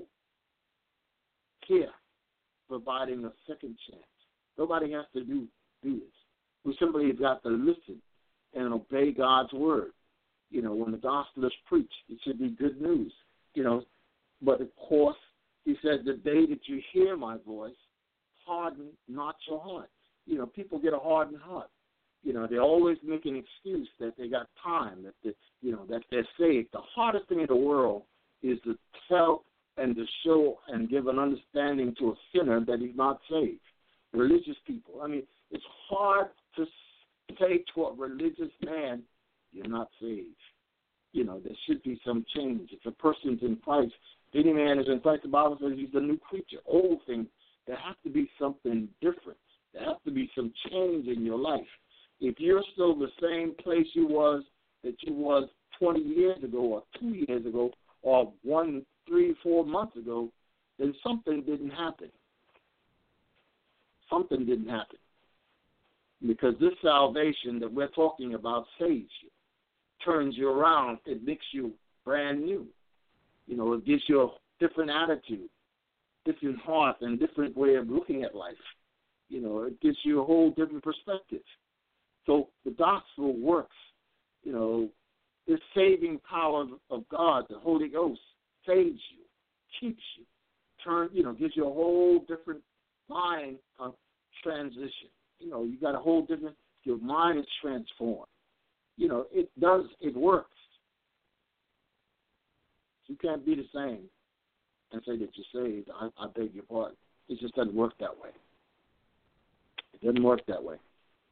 Speaker 3: here, providing a second chance. Nobody has to do, do this. We simply have got to listen and obey God's word. You know, when the gospel is preached, it should be good news. You know, but of course, he said, the day that you hear my voice, harden not your heart. You know, people get a hardened heart. You know, they always make an excuse that they got time, that they, you know, that they're saved. The hardest thing in the world is to tell and to show and give an understanding to a sinner that he's not saved. Religious people. I mean, it's hard to say to a religious man, you're not saved. You know, there should be some change. If a person's in Christ, if any man is in Christ, the Bible says he's a new creature. Old things, there has to be something different. There has to be some change in your life. If you're still the same place you was that you was twenty years ago or two years ago or one, three, four months ago, then something didn't happen. Something didn't happen. Because this salvation that we're talking about saves you, turns you around, it makes you brand new. You know, it gives you a different attitude, different heart, and different way of looking at life. You know, it gives you a whole different perspective. So the gospel works, you know, the saving power of God, the Holy Ghost, saves you, keeps you, turn, you know, gives you a whole different mind of transition. You know, you got a whole different, your mind is transformed. You know, it does, it works. You can't be the same and say that you're saved. I, I beg your pardon. It just doesn't work that way. It doesn't work that way.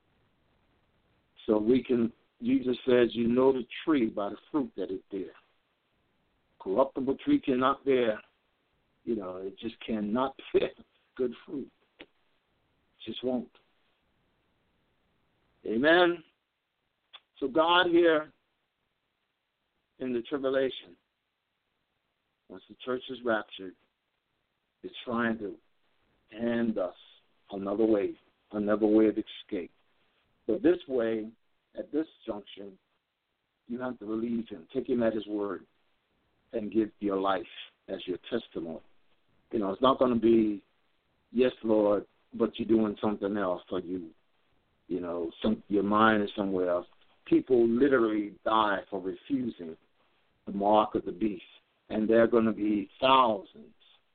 Speaker 3: So we can, Jesus says, you know the tree by the fruit that it bears. Corruptible tree cannot bear, you know, it just cannot bear good fruit. It just won't. Amen. So God here in the tribulation, once the church is raptured, is trying to hand us another way, another way of escape. But this way, at this junction, you have to believe him, take him at his word, and give your life as your testimony. You know, it's not going to be, yes, Lord, but you're doing something else, or you, you know, some your mind is somewhere else. People literally die for refusing the mark of the beast, and there are going to be thousands,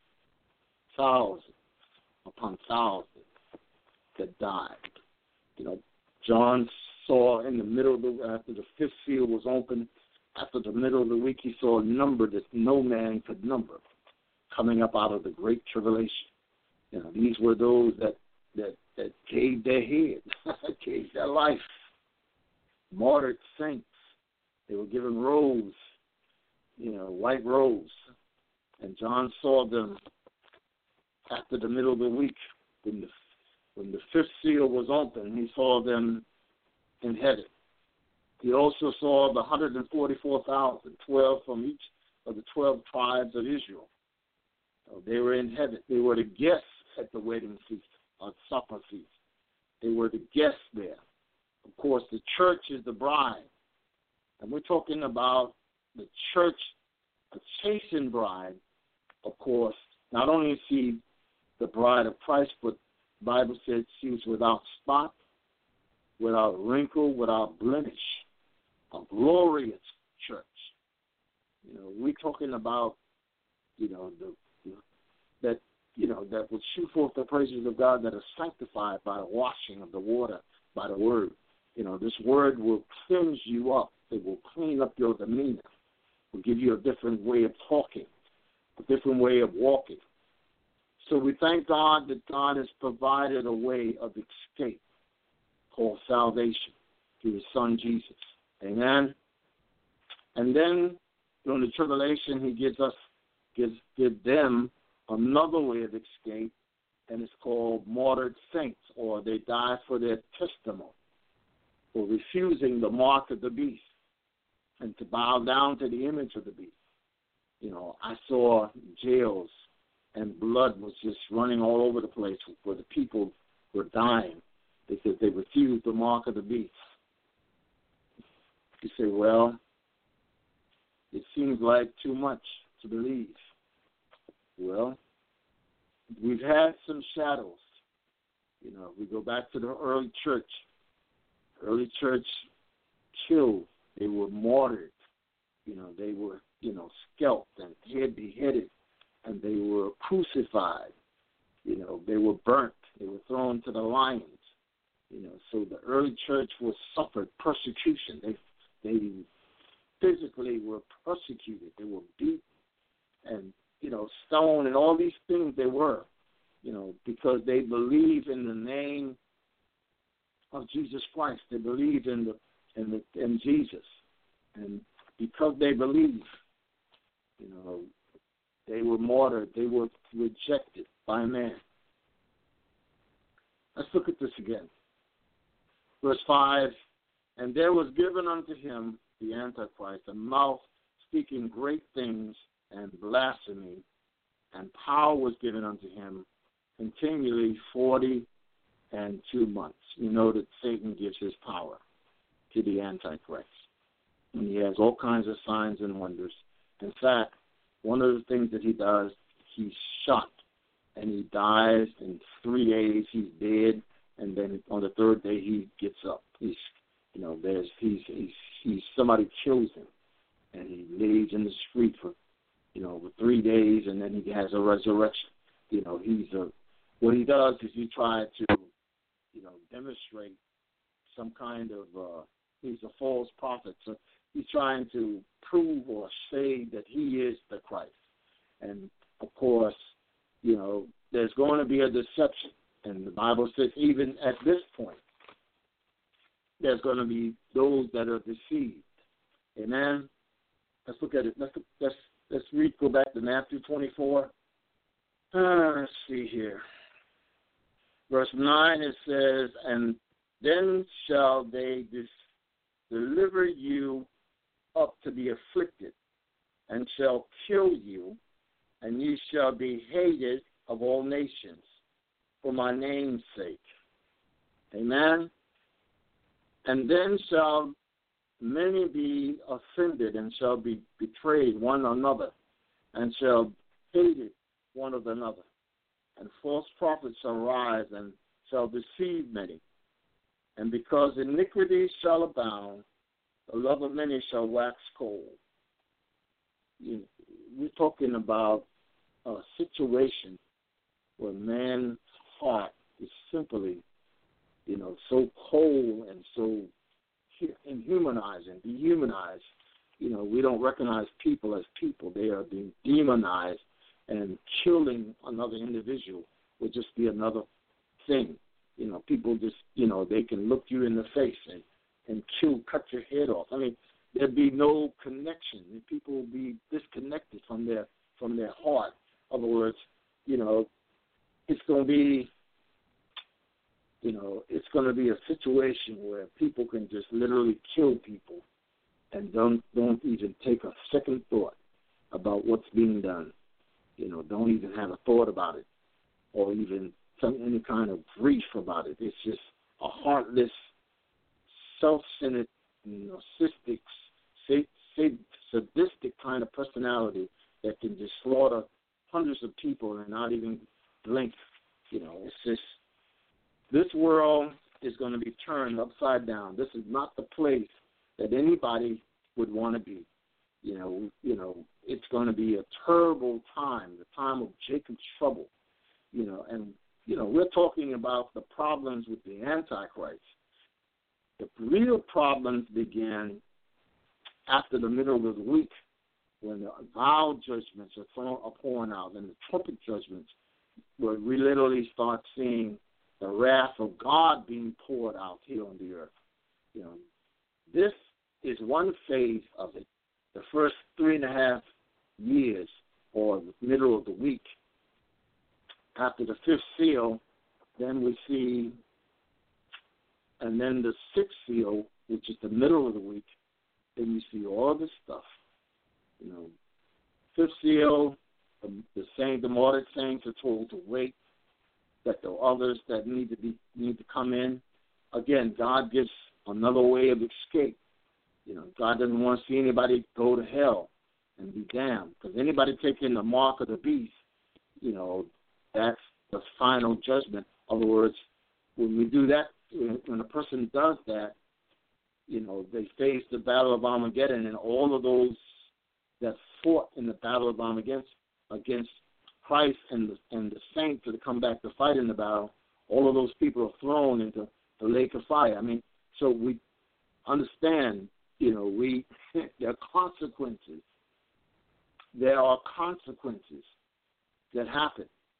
Speaker 3: thousands upon thousands that died. You know, John saw in the middle of the, after the fifth seal was opened, after the middle of the week, he saw a number that no man could number coming up out of the great tribulation. You know, these were those that that, that gave their head, gave their life, martyred saints. They were given robes, you know, white robes. And John saw them after the middle of the week. When the, when the fifth seal was opened, he saw them in heaven. He also saw the one hundred forty-four thousand, twelve from each of the twelve tribes of Israel. So they were in heaven. They were the guests at the wedding feast, or supper feast. They were the guests there. Of course, the church is the bride. And we're talking about the church, a chastened bride, of course. Not only is she the bride of Christ, but the Bible says she was without spot, without wrinkle, without blemish. A glorious church. You know, we're talking about, you know, the, the that you know that will shoot forth the praises of God, that are sanctified by the washing of the water by the word. You know, this word will cleanse you up. It will clean up your demeanor. It will give you a different way of talking, a different way of walking. So we thank God that God has provided a way of escape called salvation through his son Jesus. Amen. And then during the tribulation, he gives us, gives, gives them another way of escape, and it's called martyred saints, or they die for their testimony, for refusing the mark of the beast and to bow down to the image of the beast. You know, I saw jails and blood was just running all over the place where the people were dying because they refused the mark of the beast. You say, well, it seems like too much to believe. Well, we've had some shadows. You know, we go back to the early church. Early church killed. They were martyred. You know, they were, you know, scalped and head beheaded, and they were crucified. You know, they were burnt. They were thrown to the lions. You know, so the early church was suffered persecution. They They physically were persecuted. They were beat and, you know, stoned and all these things they were, you know, because they believe in the name of Jesus Christ. They believe in the in the in Jesus. And because they believe, you know, they were martyred. They were rejected by man. Let's look at this again. Verse five. And there was given unto him, the Antichrist, a mouth speaking great things and blasphemy, and power was given unto him continually forty and two months. You know that Satan gives his power to the Antichrist. And he has all kinds of signs and wonders. In fact, one of the things that he does, he's shot, and he dies in three days. He's dead, and then on the third day he gets up. He's You know, there's he's he's, he's somebody kills him, and he lays in the street for, you know, for three days, and then he has a resurrection. You know, he's a what he does is he tries to, you know, demonstrate some kind of uh, he's a false prophet. So he's trying to prove or say that he is the Christ. And, of course, you know, there's going to be a deception. And the Bible says even at this point, there's going to be those that are deceived. Amen? Let's look at it. Let's let's, let's read, go back to Matthew twenty-four. Uh, let's see here. Verse nine, it says, and then shall they dis- deliver you up to be afflicted, and shall kill you, and you shall be hated of all nations for my name's sake. Amen? And then shall many be offended, and shall be betrayed one another, and shall hate one of another. And false prophets shall rise, and shall deceive many. And because iniquity shall abound, the love of many shall wax cold. You, we're talking about a situation where man's heart is simply, you know, so cold and so inhumanized and dehumanized. You know, we don't recognize people as people. They are being demonized, and killing another individual would just be another thing. You know, people just, you know, they can look you in the face and, and kill, cut your head off. I mean, there'd be no connection. People will be disconnected from their from their heart. In other words, you know, it's going to be, you know, it's going to be a situation where people can just literally kill people and don't don't even take a second thought about what's being done. You know, don't even have a thought about it, or even some any kind of grief about it. It's just a heartless, self-centered, narcissistic, sadistic kind of personality that can just slaughter hundreds of people and not even blink. You know, it's just, this world is going to be turned upside down. This is not the place that anybody would want to be. You know, you know, it's going to be a terrible time, the time of Jacob's trouble. You know, and you know, we're talking about the problems with the Antichrist. The real problems began after the middle of the week, when the vial judgments are, thrown, are pouring out, and the trumpet judgments, where we literally start seeing the wrath of God being poured out here on the earth. You know, this is one phase of it. The first three and a half years, or the middle of the week, after the fifth seal, then we see, and then the sixth seal, which is the middle of the week, then you see all this stuff. You know, fifth seal, the, the saint, the martyred saints are told to wait, that the others that need to be need to come in. Again, God gives another way of escape. You know, God doesn't want to see anybody go to hell and be damned, because anybody taking the mark of the beast, you know, that's the final judgment. In other words, when we do that, when a person does that, you know, they face the battle of Armageddon, and all of those that fought in the battle of Armageddon against Christ and the, and the saints to come back to fight in the battle, all of those people are thrown into the lake of fire. I mean, so we understand, you know, we there are consequences. There are consequences that happen.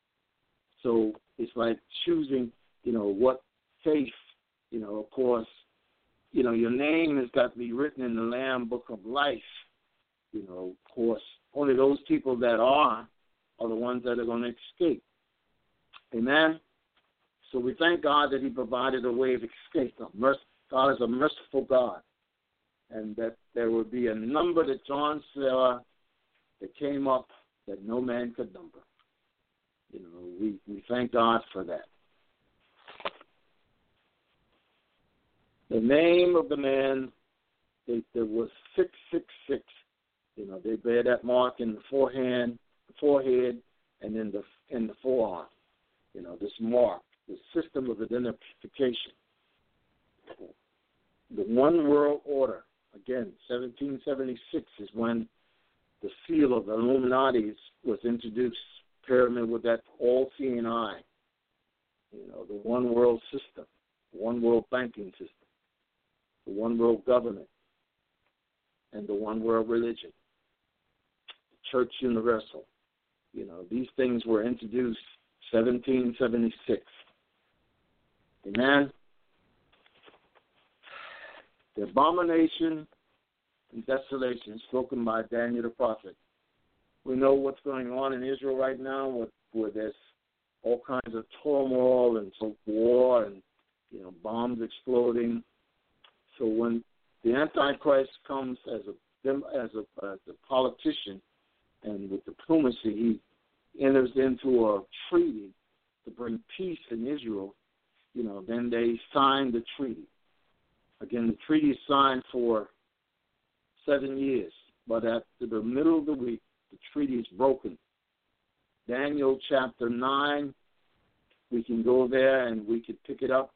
Speaker 3: So it's like choosing, you know, what faith, you know, of course, you know, your name has got to be written in the Lamb Book of Life. You know, of course, only those people that are are the ones that are going to escape. Amen? So we thank God that he provided a way of escape. God is a merciful God. And that there would be a number that John saw that came up that no man could number. You know, we, we thank God for that. The name of the man, they, there was six six six. You know, they bear that mark in the forehand, forehead, and in the in the forearm. You know, this mark, the system of identification. the one world order. Again, seventeen seventy-six is when the seal of the Illuminati was introduced, pyramid with that all-seeing eye. You know, the one world system, the one world banking system, the one world government, and the one world religion, the Church Universal. You know, these things were introduced seventeen seventy-six. Amen. The abomination and desolation spoken by Daniel the prophet. We know what's going on in Israel right now, with, where there's all kinds of turmoil and so war and, you know, bombs exploding. So when the Antichrist comes as a as a, as a politician and with diplomacy, he enters into a treaty to bring peace in Israel. You know, then they sign the treaty. Again, the treaty is signed for seven years, but at the middle of the week, the treaty is broken. Daniel chapter nine, we can go there and we can pick it up.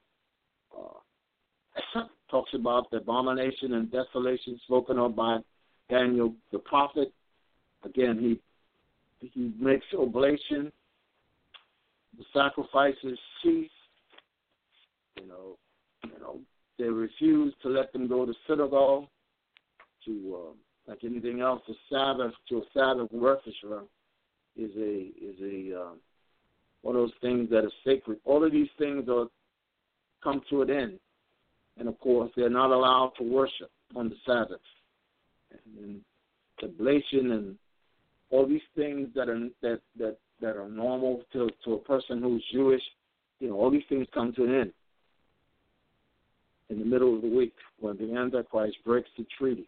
Speaker 3: Uh, talks about the abomination and desolation spoken of by Daniel the prophet. Again, he he makes oblation. The sacrifices cease. You know, you know, they refuse to let them go to synagogue, to uh, like anything else. A Sabbath to a Sabbath worshiper is a is a uh, one of those things that are sacred. All of these things are come to an end, and of course, they're not allowed to worship on the Sabbath. And oblation and all these things that are that that that are normal to to a person who's Jewish, you know, all these things come to an end in the middle of the week when the Antichrist breaks the treaty.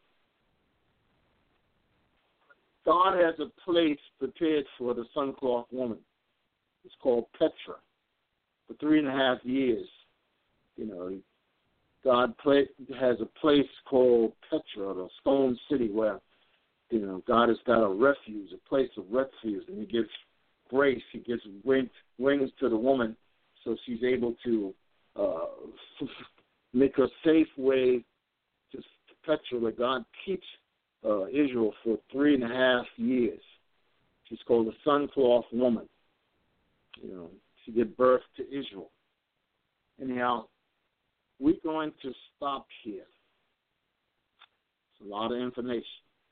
Speaker 3: God has a place prepared for the Suncloth woman. It's called Petra. For three and a half years, you know, God play, has a place called Petra, the stone city, where, you know, God has got a refuge, a place of refuge, and He gives grace, He gives wings, wings to the woman, so she's able to uh, make a safe way to Petra, where God keeps uh, Israel for three and a half years. She's called the Suncloth woman. You know, she gave birth to Israel. Anyhow, we're going to stop here. It's a lot of information.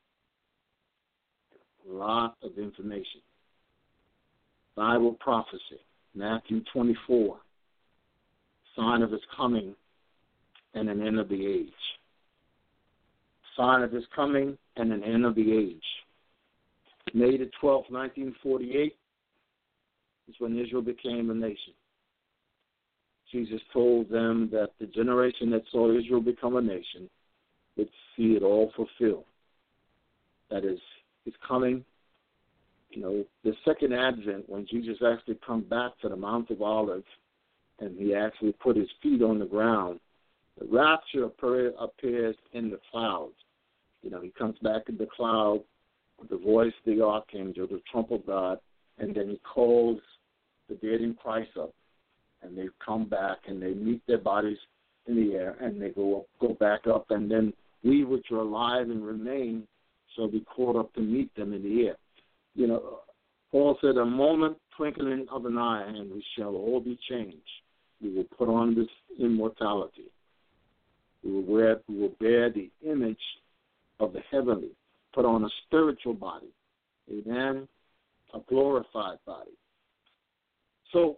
Speaker 3: A lot of information. Bible prophecy, Matthew twenty-four, sign of His coming and an end of the age. Sign of His coming and an end of the age. May the twelfth, nineteen forty-eight is when Israel became a nation. Jesus told them that the generation that saw Israel become a nation would see it all fulfilled. That is, His coming. You know, the second advent, when Jesus actually comes back to the Mount of Olives and He actually put His feet on the ground, the rapture appears in the clouds. You know, He comes back in the cloud with the voice of the archangel, the trump of God, and then He calls the dead in Christ up, and they come back and they meet their bodies in the air, and they go up, go back up, and then we which are alive and remain shall be caught up to meet them in the air. You know, Paul said, a moment, twinkling of an eye, and we shall all be changed. We will put on this immortality. We will wear, we will bear the image of the heavenly, put on a spiritual body, amen, a glorified body. So,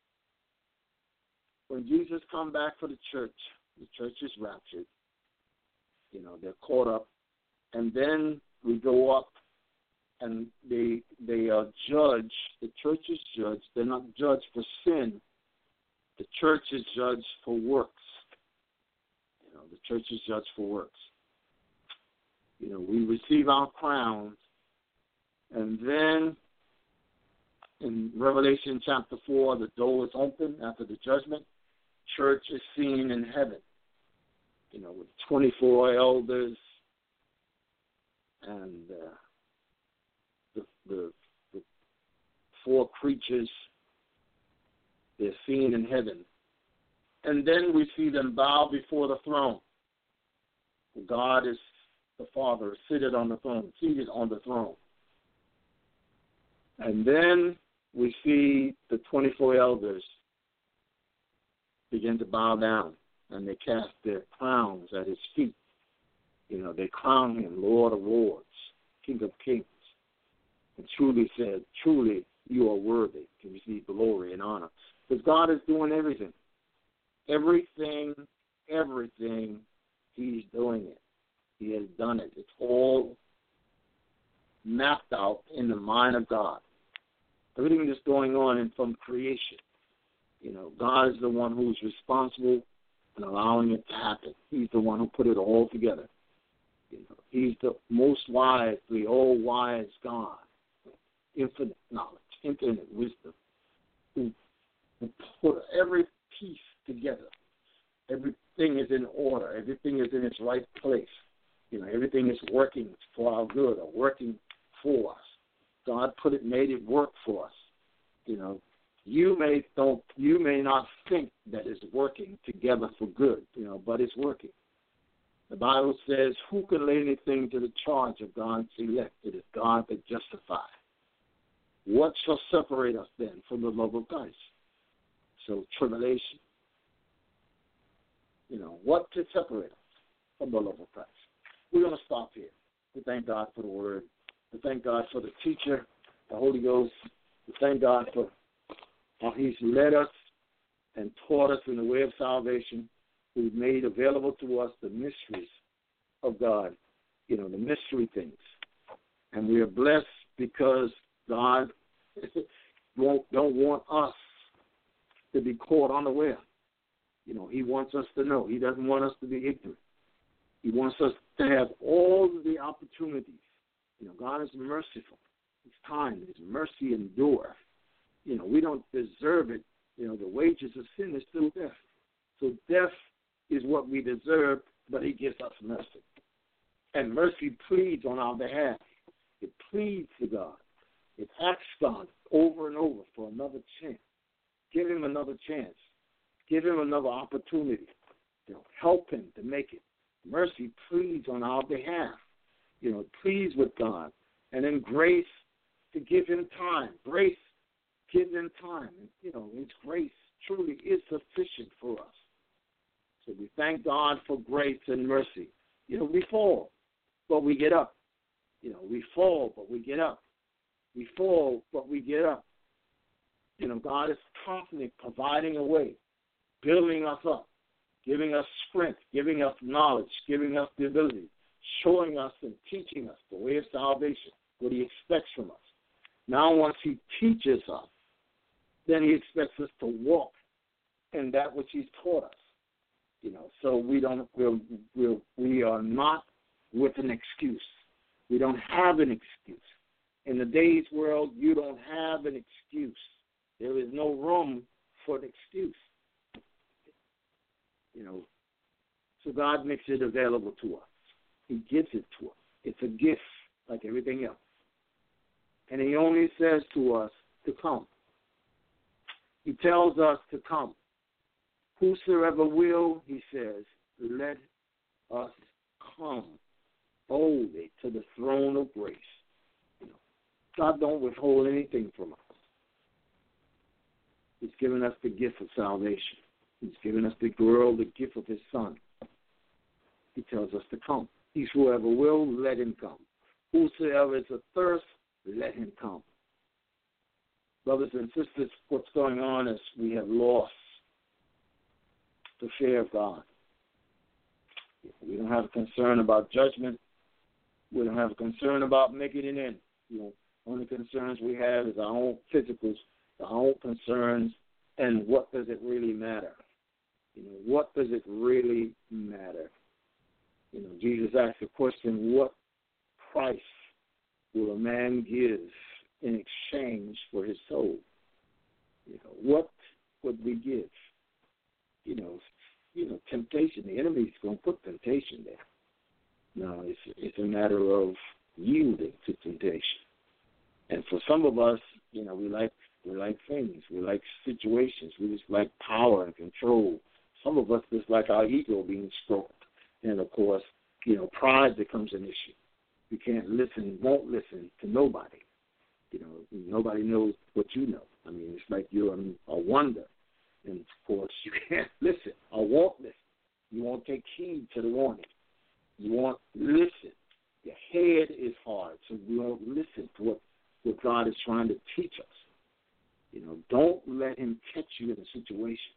Speaker 3: when Jesus come back for the church, the church is raptured. You know, they're caught up, and then we go up, and they they are judged. The church is judged. They're not judged for sin. The church is judged for works. You know, the church is judged for works. You know, we receive our crowns, and then in Revelation chapter four, the door is open after the judgment. Church is seen in heaven. You know, with twenty-four elders and uh, the, the the four creatures. They're seen in heaven. And then we see them bow before the throne. God is the Father, seated on the throne, seated on the throne. And then we see the twenty-four elders begin to bow down, and they cast their crowns at his feet. You know, they crown him Lord of Lords, King of Kings, and truly said, truly you are worthy to receive glory and honor. Because God is doing everything. Everything, everything, he's doing it. He has done it. It's all mapped out in the mind of God. Everything that's going on in from creation. You know, God is the one who's responsible and allowing it to happen. He's the one who put it all together. You know, he's the most wise, the all-wise God, infinite knowledge, infinite wisdom, who, who put every piece together. Everything is in order. Everything is in its right place. You know, everything is working for our good or working for us. God put it, made it work for us. You know, you may don't, you may not think that it's working together for good, you know, but it's working. The Bible says, who can lay anything to the charge of God's elect? It is God that justifies. What shall separate us then from the love of Christ? So tribulation. You know, what to separate us from the love of Christ? We're going to stop here. We thank God for the word. We thank God for the teacher, the Holy Ghost. We thank God for how he's led us and taught us in the way of salvation. We've made available to us the mysteries of God, you know, the mystery things. And we are blessed because God won't, don't want us to be caught unaware. You know, he wants us to know. He doesn't want us to be ignorant. He wants us to have all the opportunities. You know, God is merciful. His time, his mercy endure. You know, we don't deserve it. You know, the wages of sin is still death. So death is what we deserve, but he gives us mercy. And mercy pleads on our behalf. It pleads to God. It asks God over and over for another chance. Give him another chance. Give him another opportunity. You know, help him to make it. Mercy pleads on our behalf. You know, pleads with God. And then grace to give him time. Grace, give him time. You know, his grace truly is sufficient for us. So we thank God for grace and mercy. You know, we fall, but we get up. You know, we fall, but we get up. We fall, but we get up. You know, God is constantly providing a way, building us up, giving us strength, giving us knowledge, giving us the ability, showing us and teaching us the way of salvation, what he expects from us. Now once he teaches us, then he expects us to walk in that which he's taught us. You know, so we don't, we're, we're, we are not with an excuse. We don't have an excuse. In the day's world, you don't have an excuse. There is no room for an excuse. You know, so God makes it available to us. He gives it to us. It's a gift like everything else. And he only says to us to come. He tells us to come. Whosoever will, he says, let us come boldly to the throne of grace. You know, God don't withhold anything from us. He's given us the gift of salvation. He's given us the world, the gift of his Son. He tells us to come. Whosoever will, let him come. Whosoever is athirst, let him come. Brothers and sisters, what's going on is we have lost the fear of God. We don't have a concern about judgment. We don't have a concern about making it in. You know, only concerns we have is our own physicals, our own concerns, and what does it really matter? You know, what does it really matter? You know, Jesus asked the question, what price will a man give in exchange for his soul? You know, what would we give? You know, you know, temptation. The enemy's going to put temptation there. No, it's it's a matter of yielding to temptation. And for some of us, you know, we like we like things, we like situations, we just like power and control. Some of us just like our ego being stroked, and of course, you know, pride becomes an issue. You can't listen, won't listen to nobody. You know, nobody knows what you know. I mean, it's like you're a, a wonder. And, of course, you can't listen or won't listen. You won't take heed to the warning. You won't listen. Your head is hard, so you won't listen to what, what God is trying to teach us. You know, don't let him catch you in a situation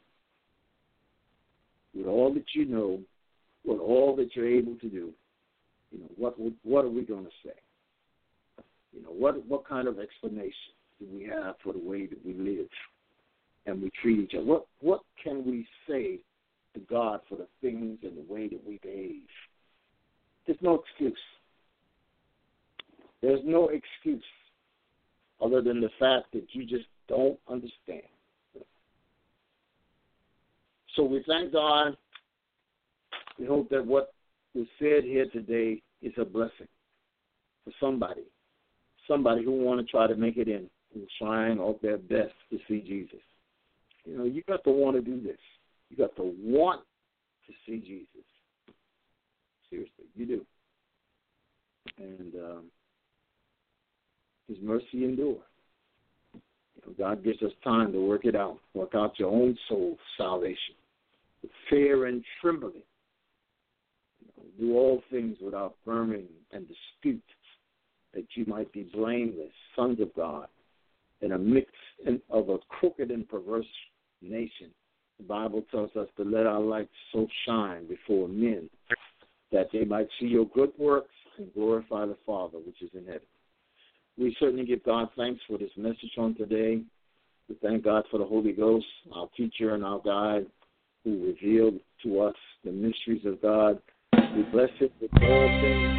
Speaker 3: with all that you know, with all that you're able to do. You know, what what are we going to say? You know, what what kind of explanation do we have for the way that we live and we treat each other? What what can we say to God for the things and the way that we behave? There's no excuse. There's no excuse other than the fact that you just don't understand. So we thank God. We hope that what was said here today is a blessing for somebody, somebody who want to try to make it in, who's trying all their best to see Jesus. You know, you got to want to do this. You got to want to see Jesus. Seriously, you do. And um, his mercy endure. You know, God gives us time to work it out, work out your own soul salvation with fear and trembling. Do all things without murmuring and dispute, that you might be blameless, sons of God, in a mix of a crooked and perverse nation. The Bible tells us to let our light so shine before men, that they might see your good works and glorify the Father which is in heaven. We certainly give God thanks for this message on today. We thank God for the Holy Ghost, our teacher and our guide, who revealed to us the mysteries of God. We bless it with all things.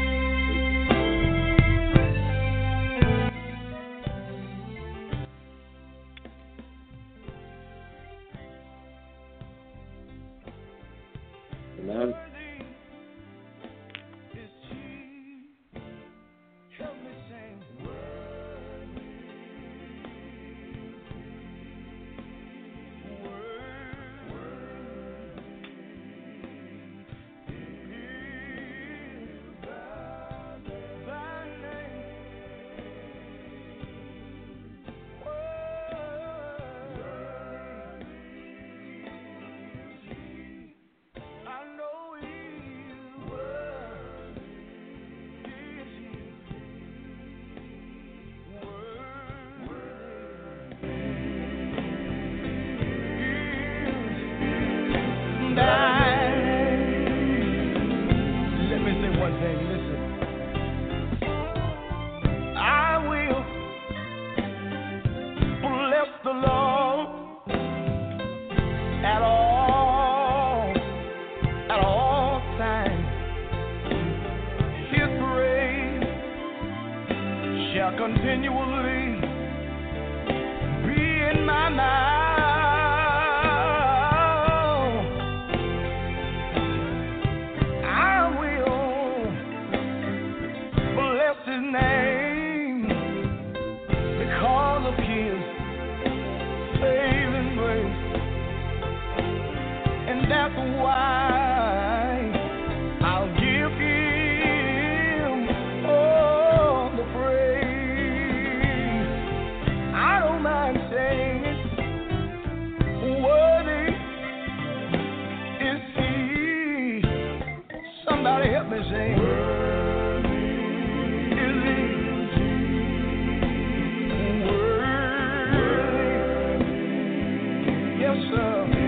Speaker 3: Amen.
Speaker 4: Continually be in my mouth. I will bless his name because of his saving grace, and that's why I'll give him all the praise. Somebody help me sing. Worthy is he. Worthy. Yes, sir.